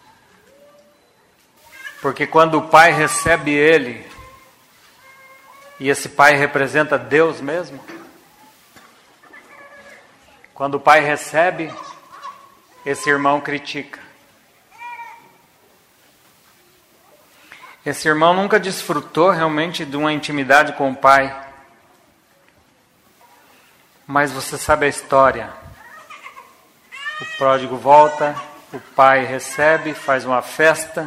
Porque quando o pai recebe ele, e esse pai representa Deus mesmo, quando o pai recebe, esse irmão critica. Esse irmão nunca desfrutou realmente de uma intimidade com o pai. Mas você sabe a história. O pródigo volta, o pai recebe, faz uma festa.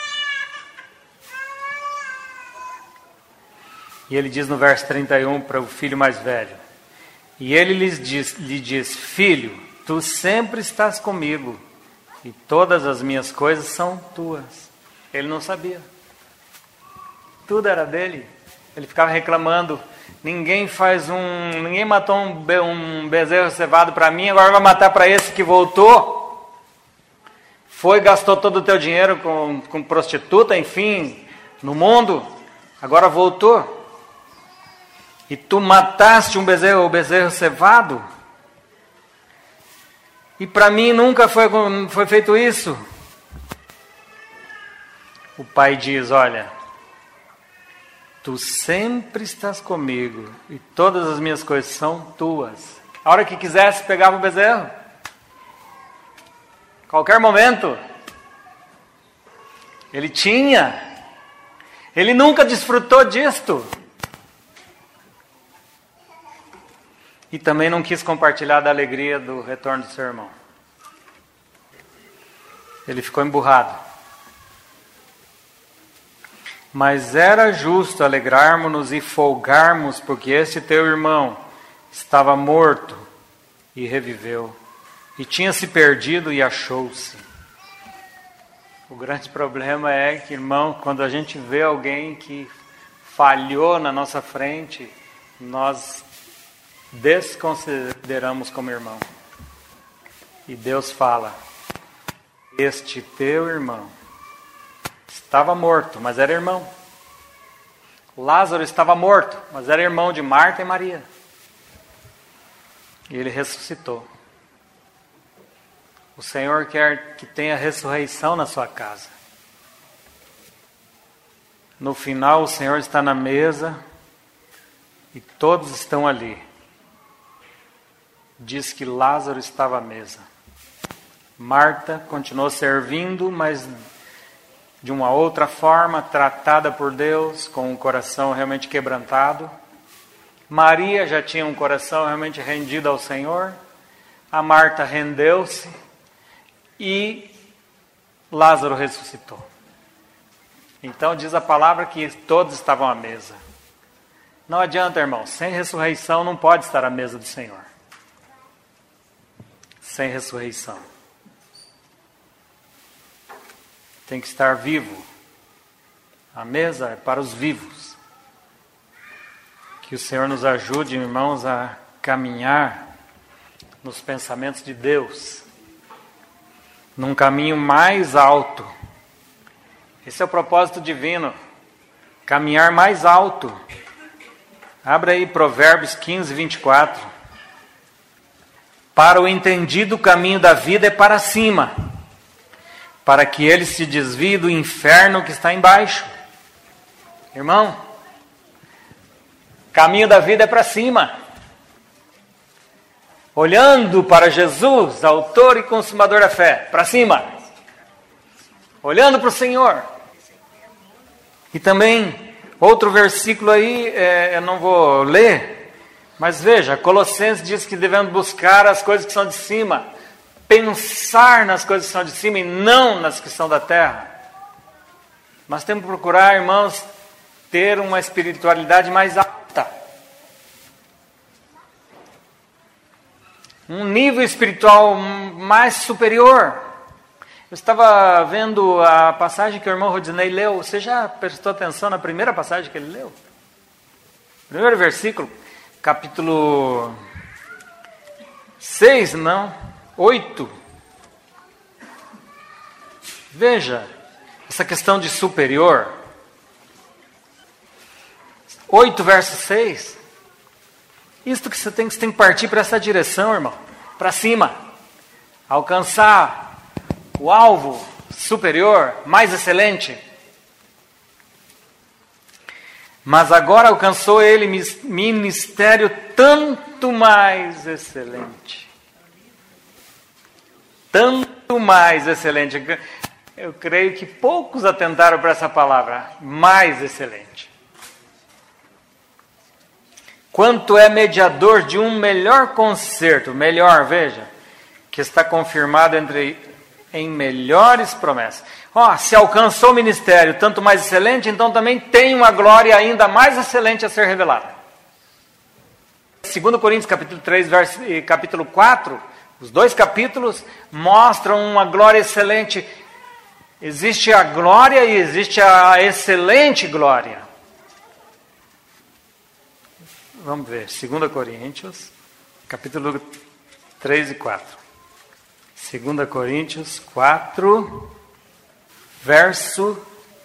E ele diz no verso 31 para o filho mais velho: e ele lhe diz: filho, tu sempre estás comigo, e todas as minhas coisas são tuas. Ele não sabia. Tudo era dele. Ele ficava reclamando: ninguém matou um bezerro cevado para mim, agora vai matar para esse que voltou. Gastou todo o teu dinheiro com prostituta, enfim, no mundo, agora voltou. E tu mataste o bezerro cevado? E para mim nunca foi feito isso. O pai diz: olha, tu sempre estás comigo e todas as minhas coisas são tuas. A hora que quisesse, pegava o bezerro. Qualquer momento. Ele tinha. Ele nunca desfrutou disto. E também não quis compartilhar da alegria do retorno do seu irmão. Ele ficou emburrado. Mas era justo alegrarmos-nos e folgarmos, porque este teu irmão estava morto e reviveu, e tinha se perdido e achou-se. O grande problema é que, irmão, quando a gente vê alguém que falhou na nossa frente, nós desconsideramos como irmão. E Deus fala: este teu irmão estava morto, mas era irmão. Lázaro estava morto, mas era irmão de Marta e Maria. E ele ressuscitou. O Senhor quer que tenha ressurreição na sua casa. No final, o Senhor está na mesa e todos estão ali. Diz que Lázaro estava à mesa. Marta continuou servindo, mas de uma outra forma, tratada por Deus, com um coração realmente quebrantado. Maria já tinha um coração realmente rendido ao Senhor. A Marta rendeu-se e Lázaro ressuscitou. Então diz a palavra que todos estavam à mesa. Não adianta, irmão, sem ressurreição não pode estar à mesa do Senhor. Sem ressurreição. Tem que estar vivo. A mesa é para os vivos. Que o Senhor nos ajude, irmãos, a caminhar nos pensamentos de Deus, num caminho mais alto. Esse é o propósito divino. Caminhar mais alto. Abra aí Provérbios 15, 24. Para o entendido o caminho da vida é para cima, para que ele se desvie do inferno que está embaixo. Irmão, caminho da vida é para cima. Olhando para Jesus, autor e consumador da fé, para cima. Olhando para o Senhor. E também, outro versículo aí, eu não vou ler, mas veja, Colossenses diz que devemos buscar as coisas que são de cima, pensar nas coisas que são de cima e não nas que são da terra. Nós temos que procurar, irmãos, ter uma espiritualidade mais alta. Um nível espiritual mais superior. Eu estava vendo a passagem que o irmão Rodinei leu. Você já prestou atenção na primeira passagem que ele leu? Primeiro versículo, capítulo 6, não, 8. Veja, essa questão de superior. 8, verso 6. Isto que você tem que partir para essa direção, irmão. Para cima. Alcançar o alvo superior, mais excelente. Mas agora alcançou ele ministério tanto mais excelente. Tanto mais excelente. Eu creio que poucos atentaram para essa palavra. Mais excelente. Quanto é mediador de um melhor concerto, melhor, veja, que está confirmado em melhores promessas. Se alcançou o ministério tanto mais excelente, então também tem uma glória ainda mais excelente a ser revelada. 2 Coríntios capítulo 3, e capítulo 4, os dois capítulos mostram uma glória excelente. Existe a glória e existe a excelente glória. Vamos ver, 2 Coríntios, capítulo 3 e 4. 2 Coríntios 4, verso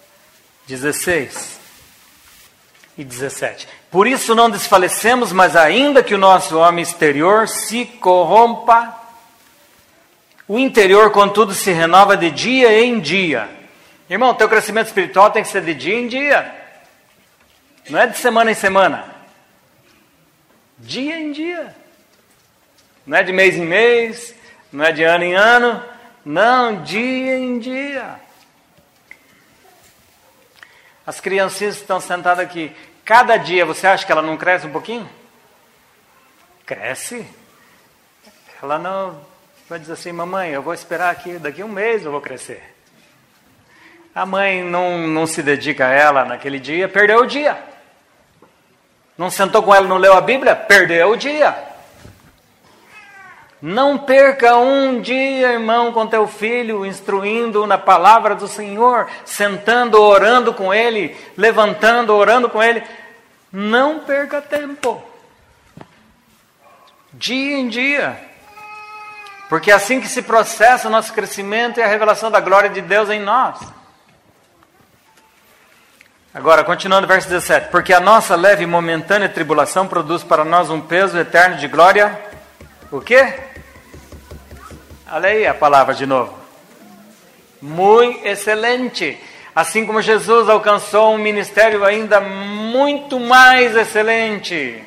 16 e 17. Por isso não desfalecemos, mas ainda que o nosso homem exterior se corrompa, o interior, contudo, se renova de dia em dia. Irmão, teu crescimento espiritual tem que ser de dia em dia. Não é de semana em semana. Dia em dia. Não é de mês em mês, não é de ano em ano, não, dia em dia. As criancinhas estão sentadas aqui. Cada dia, você acha que ela não cresce um pouquinho? Cresce. Ela não vai dizer assim, mamãe, eu vou esperar aqui, daqui a um mês eu vou crescer. A mãe não se dedica a ela naquele dia, perdeu o dia. Não sentou com ela, não leu a Bíblia? Perdeu o dia. Não perca um dia, irmão, com teu filho, instruindo na palavra do Senhor, sentando, orando com ele, levantando, orando com ele. Não perca tempo. Dia em dia. Porque é assim que se processa o nosso crescimento e a revelação da glória de Deus em nós. Agora, continuando o verso 17. Porque a nossa leve e momentânea tribulação produz para nós um peso eterno de glória. O quê? Olha aí a palavra de novo. Muito excelente. Assim como Jesus alcançou um ministério ainda muito mais excelente.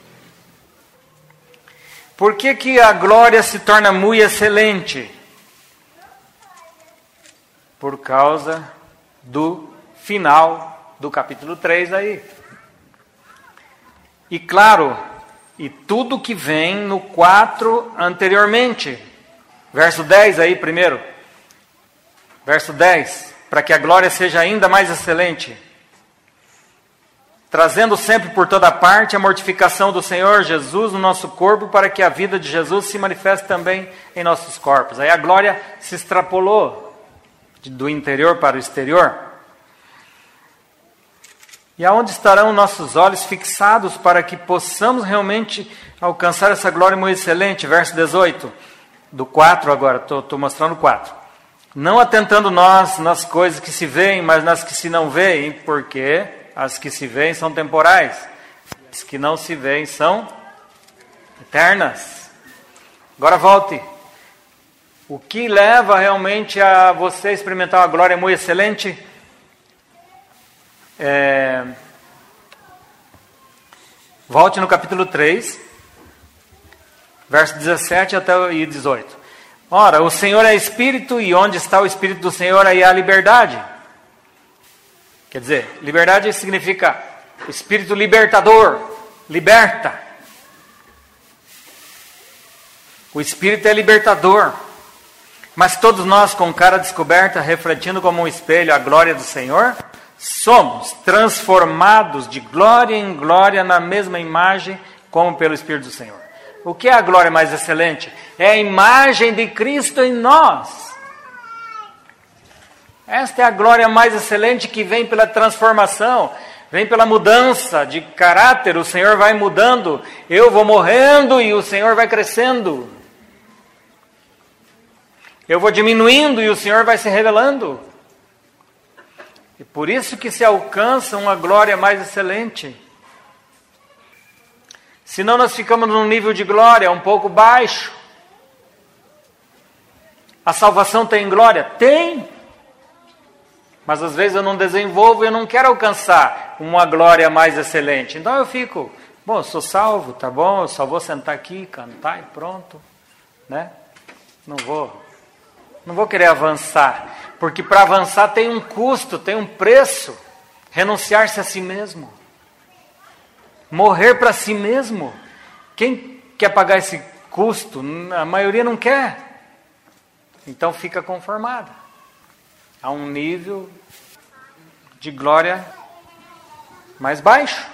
Por que a glória se torna muito excelente? Por causa do final do capítulo 3 aí. E claro, e tudo que vem no 4 anteriormente. Verso 10 aí primeiro. Verso 10. Para que a glória seja ainda mais excelente. Trazendo sempre por toda parte a mortificação do Senhor Jesus no nosso corpo, para que a vida de Jesus se manifeste também em nossos corpos. Aí a glória se extrapolou do interior para o exterior. E aonde estarão nossos olhos fixados para que possamos realmente alcançar essa glória muito excelente? Verso 18, do 4 agora, estou mostrando o 4. Não atentando nós nas coisas que se veem, mas nas que se não veem, porque as que se veem são temporais, as que não se veem são eternas. Agora volte. O que leva realmente a você experimentar uma glória muito excelente? Volte no capítulo 3, verso 17 até 18. Ora, o Senhor é Espírito, e onde está o Espírito do Senhor, aí há liberdade. Quer dizer, liberdade significa Espírito libertador, liberta. O Espírito é libertador. Mas todos nós, com cara descoberta, refletindo como um espelho a glória do Senhor, somos transformados de glória em glória na mesma imagem, como pelo Espírito do Senhor. O que é a glória mais excelente? É a imagem de Cristo em nós. Esta é a glória mais excelente, que vem pela transformação, vem pela mudança de caráter. O Senhor vai mudando, eu vou morrendo e o Senhor vai crescendo. Eu vou diminuindo e o Senhor vai se revelando. E por isso que se alcança uma glória mais excelente. Senão nós ficamos num nível de glória um pouco baixo. A salvação tem glória? Tem. Mas às vezes eu não desenvolvo e eu não quero alcançar uma glória mais excelente. Então eu fico, bom, eu sou salvo, tá bom, eu só vou sentar aqui, cantar e pronto. Né? Não vou querer avançar. Porque para avançar tem um custo, tem um preço. Renunciar-se a si mesmo. Morrer para si mesmo. Quem quer pagar esse custo? A maioria não quer. Então fica conformada a um nível de glória mais baixo.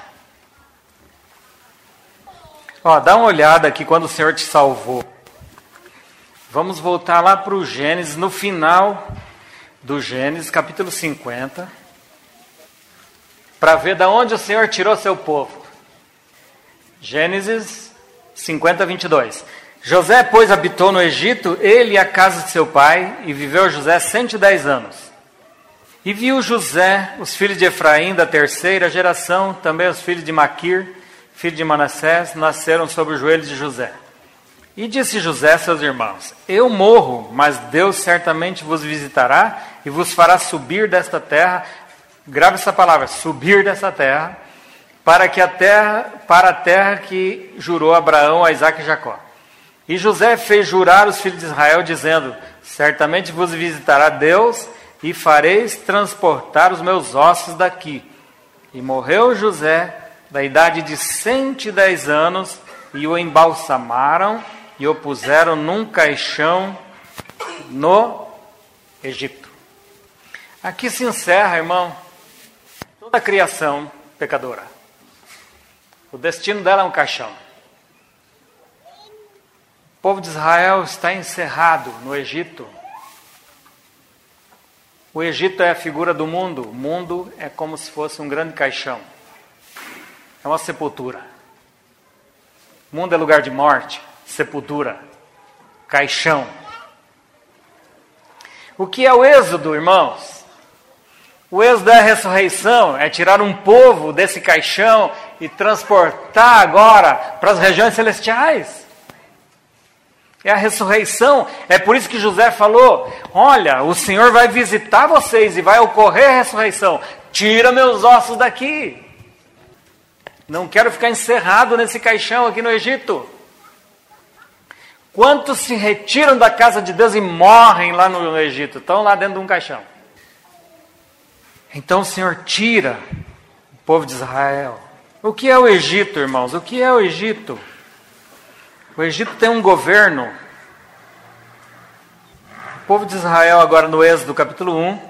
Ó, dá uma olhada aqui quando o Senhor te salvou. Vamos voltar lá para o Gênesis, no final do Gênesis, capítulo 50, para ver de onde o Senhor tirou seu povo. Gênesis 50, 22. José, pois, habitou no Egito, ele e a casa de seu pai, e viveu José 110 anos. E viu José os filhos de Efraim da terceira geração, também os filhos de Maquir, filho de Manassés, nasceram sobre os joelhos de José. E disse José a seus irmãos: eu morro, mas Deus certamente vos visitará e vos fará subir desta terra. Grave essa palavra, subir dessa terra, para a terra que jurou Abraão, a Isaque e Jacó. E José fez jurar os filhos de Israel, dizendo: certamente vos visitará Deus, e fareis transportar os meus ossos daqui. E morreu José, da idade de 110 anos, e o embalsamaram, e o puseram num caixão no Egito. Aqui se encerra, irmão, toda a criação pecadora. O destino dela é um caixão. O povo de Israel está encerrado no Egito. O Egito é a figura do mundo. O mundo é como se fosse um grande caixão. É uma sepultura. O mundo é lugar de morte, sepultura, caixão. O que é o êxodo, irmãos? O êxodo é a ressurreição, é tirar um povo desse caixão e transportar agora para as regiões celestiais. É a ressurreição. É por isso que José falou: olha, o Senhor vai visitar vocês e vai ocorrer a ressurreição. Tira meus ossos daqui. Não quero ficar encerrado nesse caixão aqui no Egito. Quantos se retiram da casa de Deus e morrem lá no Egito? Estão lá dentro de um caixão. Então o Senhor tira o povo de Israel. O que é o Egito, irmãos? O que é o Egito? O Egito tem um governo. O povo de Israel, agora no Êxodo capítulo 1,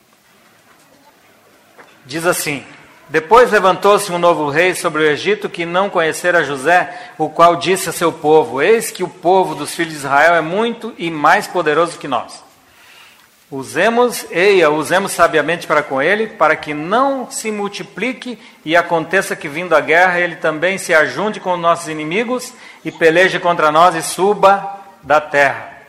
diz assim: depois levantou-se um novo rei sobre o Egito que não conhecera José, o qual disse a seu povo: eis que o povo dos filhos de Israel é muito e mais poderoso que nós. Usemos sabiamente para com ele, para que não se multiplique e aconteça que, vindo a guerra, ele também se ajunte com os nossos inimigos e peleje contra nós e suba da terra.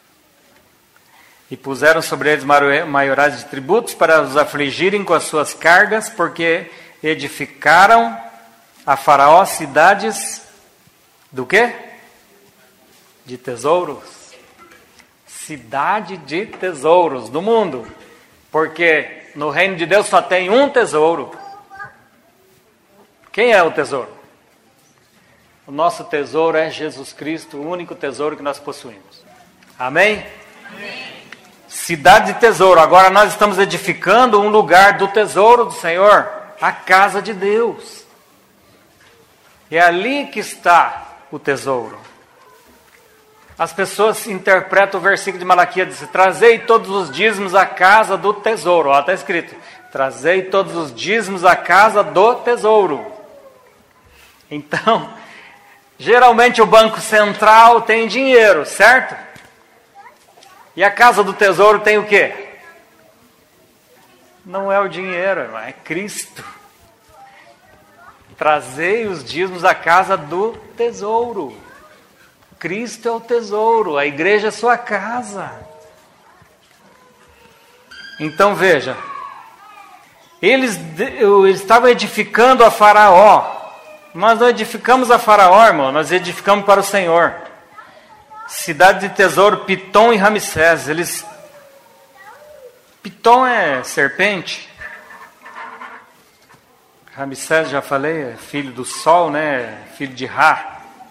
E puseram sobre eles maiorais de tributos para os afligirem com as suas cargas, porque edificaram a Faraó cidades do quê? De tesouros. Cidade de tesouros do mundo. Porque no reino de Deus só tem um tesouro. Quem é o tesouro? O nosso tesouro é Jesus Cristo, o único tesouro que nós possuímos. Amém? Amém. Cidade de tesouro. Agora nós estamos edificando um lugar do tesouro do Senhor, a casa de Deus. É ali que está o tesouro. As pessoas interpretam o versículo de Malaquias, diz: trazei todos os dízimos à casa do tesouro. Ó, está escrito: trazei todos os dízimos à casa do tesouro. Então, geralmente o Banco Central tem dinheiro, certo? E a casa do tesouro tem o quê? Não é o dinheiro, irmão, é Cristo. Trazei os dízimos à casa do tesouro. Cristo é o tesouro, a igreja é sua casa. Então veja, eles estavam edificando a Faraó. Nós não edificamos a Faraó, irmão, nós edificamos para o Senhor. Cidade de tesouro, Pitom e Ramsés. Pitom é serpente. Ramsés, já falei, é filho do sol, né? Filho de Ra.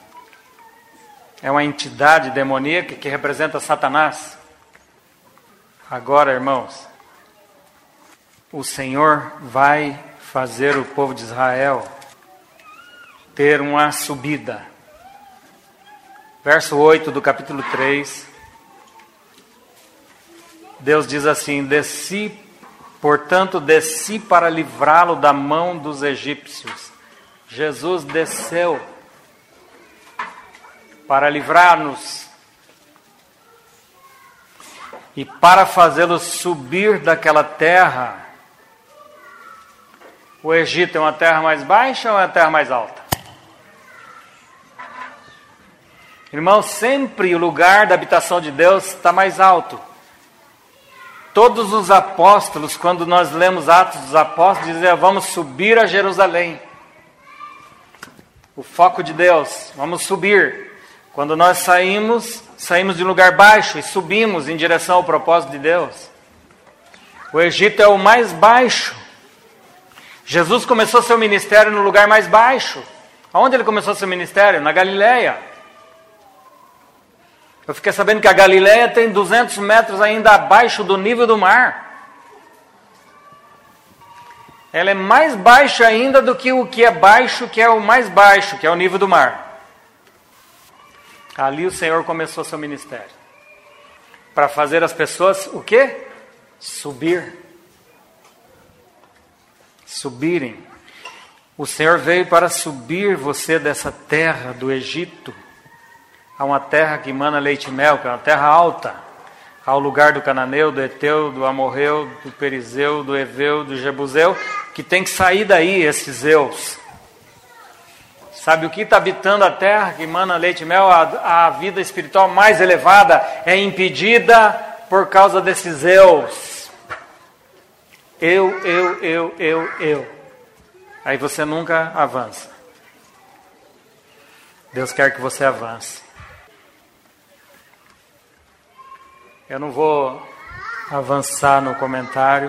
É uma entidade demoníaca que representa Satanás. Agora, irmãos, o Senhor vai fazer o povo de Israel ter uma subida. Verso 8 do capítulo 3. Deus diz assim: portanto, desci para livrá-lo da mão dos egípcios. Jesus desceu para livrar-nos e para fazê-los subir daquela terra. O Egito é uma terra mais baixa ou é uma terra mais alta? Irmão, sempre o lugar da habitação de Deus está mais alto. Todos os apóstolos, quando nós lemos Atos dos Apóstolos, diziam: vamos subir a Jerusalém. O foco de Deus, vamos subir. Quando nós saímos de um lugar baixo e subimos em direção ao propósito de Deus. O Egito é o mais baixo. Jesus começou seu ministério no lugar mais baixo. Aonde ele começou seu ministério? Na Galileia. Eu fiquei sabendo que a Galileia tem 200 metros ainda abaixo do nível do mar. Ela é mais baixa ainda do que o que é baixo, que é o mais baixo, que é o nível do mar. Ali o Senhor começou seu ministério. Para fazer as pessoas o quê? Subirem. O Senhor veio para subir você dessa terra do Egito a uma terra que emana leite e mel, que é uma terra alta, ao lugar do cananeu, do eteu, do amorreu, do perizeu, do eveu, do jebuseu, que tem que sair daí esses eus. Sabe o que está habitando a terra que emana leite e mel? A vida espiritual mais elevada é impedida por causa desses eus. Eu. Aí você nunca avança. Deus quer que você avance. Eu não vou avançar no comentário,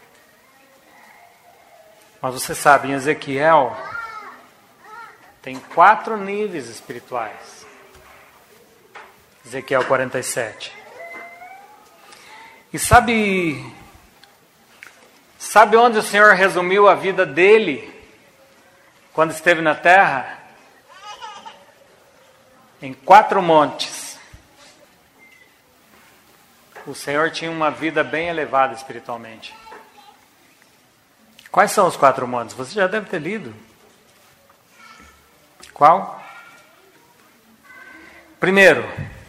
mas você sabe, em Ezequiel tem 4 níveis espirituais. Ezequiel 47. E sabe Sabe onde o Senhor resumiu a vida dele quando esteve na terra? Em 4 montes. O Senhor tinha uma vida bem elevada espiritualmente. Quais são os 4 montes? Você já deve ter lido. Qual? Primeiro,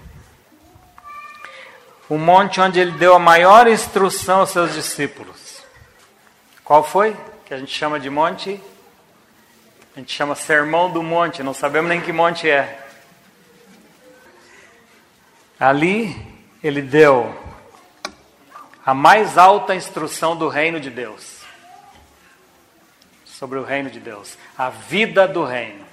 o monte onde ele deu a maior instrução aos seus discípulos. Qual foi? Que a gente chama de monte? A gente chama Sermão do Monte, não sabemos nem que monte é. Ali ele deu a mais alta instrução do reino de Deus. Sobre o reino de Deus. A vida do reino.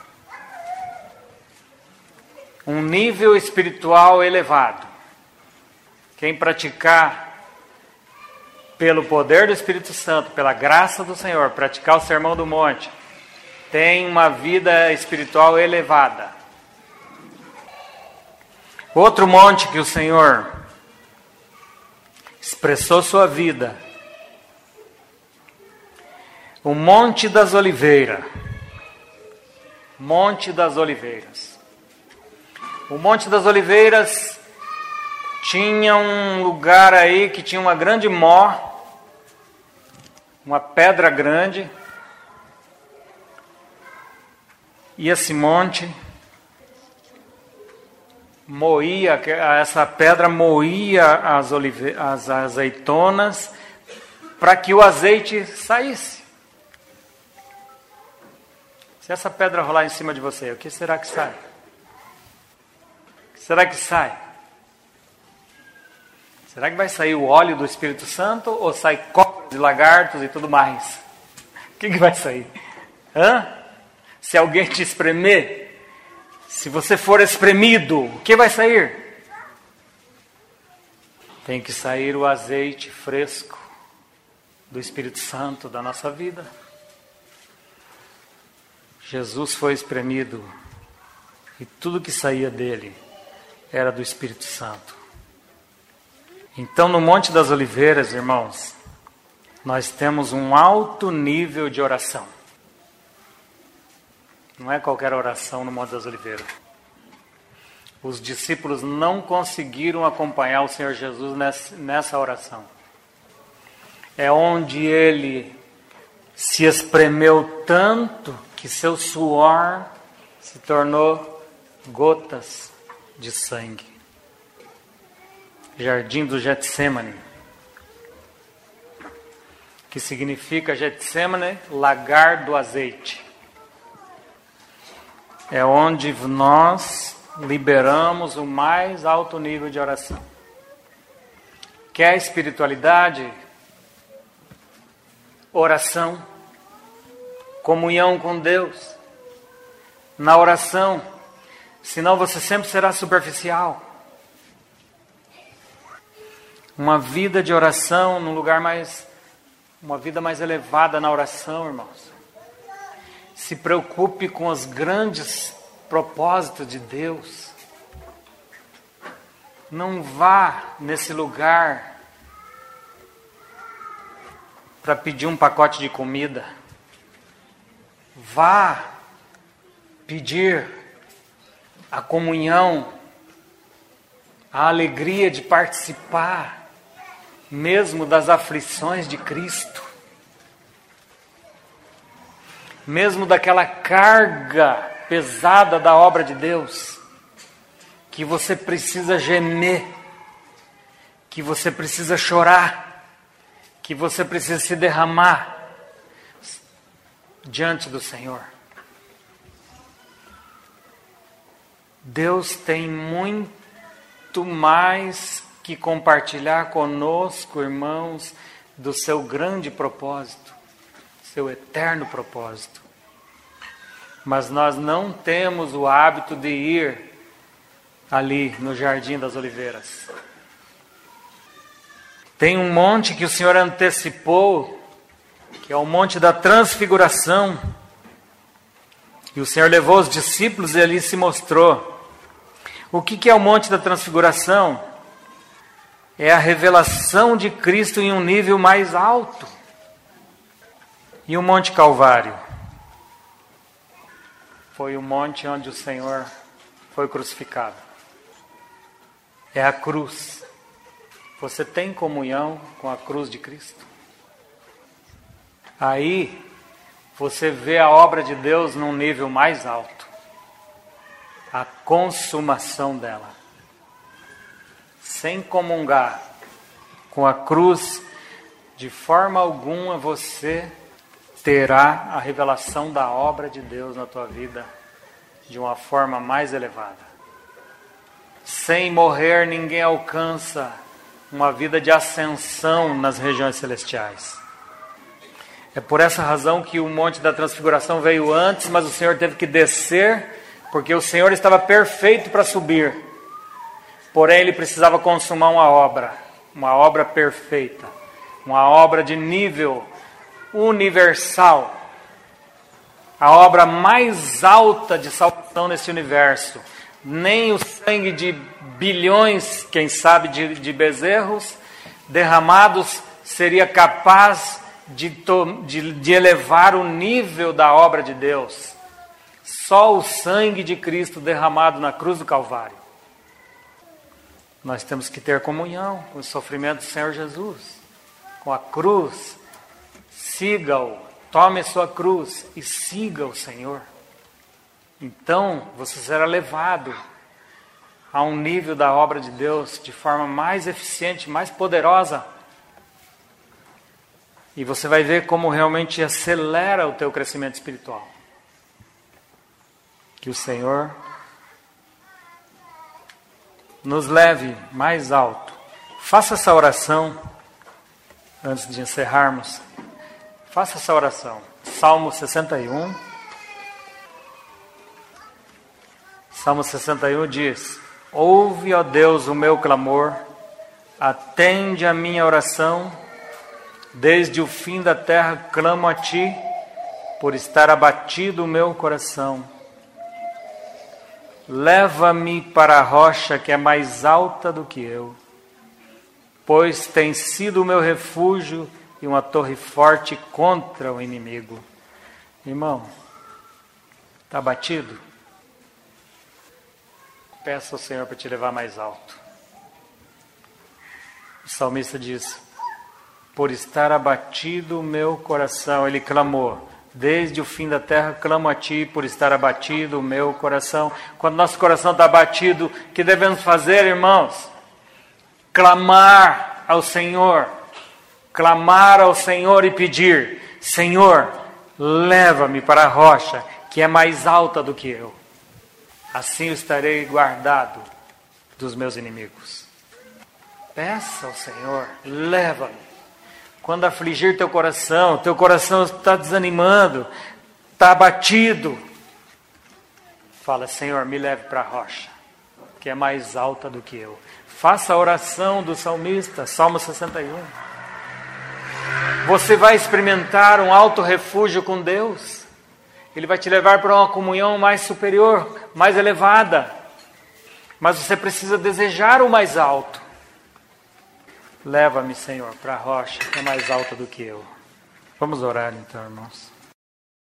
Um nível espiritual elevado. Quem praticar pelo poder do Espírito Santo, pela graça do Senhor, praticar o Sermão do Monte, tem uma vida espiritual elevada. Outro monte que o Senhor expressou sua vida, o Monte das Oliveiras. Monte das Oliveiras. O Monte das Oliveiras tinha um lugar aí que tinha uma grande mó, uma pedra grande, e esse monte moía, essa pedra moía as azeitonas para que o azeite saísse. Se essa pedra rolar em cima de você, o que será que sai? O que será que sai? Será que vai sair o óleo do Espírito Santo ou sai cobras de lagartos e tudo mais? O que vai sair? Se alguém te espremer, se você for espremido, o que vai sair? Tem que sair o azeite fresco do Espírito Santo da nossa vida. Jesus foi espremido e tudo que saía dele era do Espírito Santo. Então, no Monte das Oliveiras, irmãos, nós temos um alto nível de oração. Não é qualquer oração no Monte das Oliveiras. Os discípulos não conseguiram acompanhar o Senhor Jesus nessa oração. É onde ele se espremeu tanto que seu suor se tornou gotas de sangue. Jardim do Getsemane, que significa Getsemane, lagar do azeite. É onde nós liberamos o mais alto nível de oração. Quer espiritualidade? Oração, comunhão com Deus, na oração, senão você sempre será superficial. Uma vida de oração num lugar uma vida mais elevada na oração, irmãos. Se preocupe com os grandes propósitos de Deus. Não vá nesse lugar para pedir um pacote de comida. Vá pedir a comunhão, a alegria de participar mesmo das aflições de Cristo, mesmo daquela carga pesada da obra de Deus, que você precisa gemer, que você precisa chorar, que você precisa se derramar diante do Senhor. Deus tem muito mais que compartilhar conosco, irmãos, do seu grande propósito, seu eterno propósito. Mas nós não temos o hábito de ir ali no Jardim das Oliveiras. Tem um monte que o Senhor antecipou, que é o Monte da Transfiguração. E o Senhor levou os discípulos e ali se mostrou. O que é o Monte da Transfiguração? É a revelação de Cristo em um nível mais alto. E o Monte Calvário? Foi o monte onde o Senhor foi crucificado. É a cruz. Você tem comunhão com a cruz de Cristo? Aí você vê a obra de Deus num nível mais alto. A consumação dela. Sem comungar com a cruz, de forma alguma você terá a revelação da obra de Deus na tua vida de uma forma mais elevada. Sem morrer, ninguém alcança uma vida de ascensão nas regiões celestiais. É por essa razão que o Monte da Transfiguração veio antes, mas o Senhor teve que descer, porque o Senhor estava perfeito para subir. Porém, Ele precisava consumar uma obra perfeita, uma obra de nível universal, a obra mais alta de salvação nesse universo. Nem o sangue de bilhões, quem sabe, de bezerros derramados seria capaz de elevar o nível da obra de Deus. Só o sangue de Cristo derramado na cruz do Calvário. Nós temos que ter comunhão com o sofrimento do Senhor Jesus, com a cruz. Siga-o, tome a sua cruz e siga o Senhor. Então você será levado a um nível da obra de Deus de forma mais eficiente, mais poderosa. E você vai ver como realmente acelera o teu crescimento espiritual. Que o Senhor nos leve mais alto. Faça essa oração antes de encerrarmos. Faça essa oração. Salmo 61. Salmo 61 diz: ouve, ó Deus, o meu clamor, atende a minha oração, desde o fim da terra clamo a Ti, por estar abatido o meu coração. Leva-me para a rocha que é mais alta do que eu, pois tem sido o meu refúgio e uma torre forte contra o inimigo. Irmão, está abatido? Peça ao Senhor para te levar mais alto. O salmista diz: por estar abatido o meu coração, ele clamou, desde o fim da terra clamo a Ti, por estar abatido o meu coração. Quando nosso coração está abatido, o que devemos fazer, irmãos? Clamar ao Senhor. Clamar ao Senhor e pedir: Senhor, leva-me para a rocha que é mais alta do que eu. Assim eu estarei guardado dos meus inimigos. Peça ao Senhor, leva-me. Quando afligir teu coração está desanimando, está abatido, fala: Senhor, me leve para a rocha que é mais alta do que eu. Faça a oração do salmista, Salmo 61. Você vai experimentar um alto refúgio com Deus. Ele vai te levar para uma comunhão mais superior, mais elevada. Mas você precisa desejar o mais alto. Leva-me, Senhor, para a rocha que é mais alta do que eu. Vamos orar então, irmãos.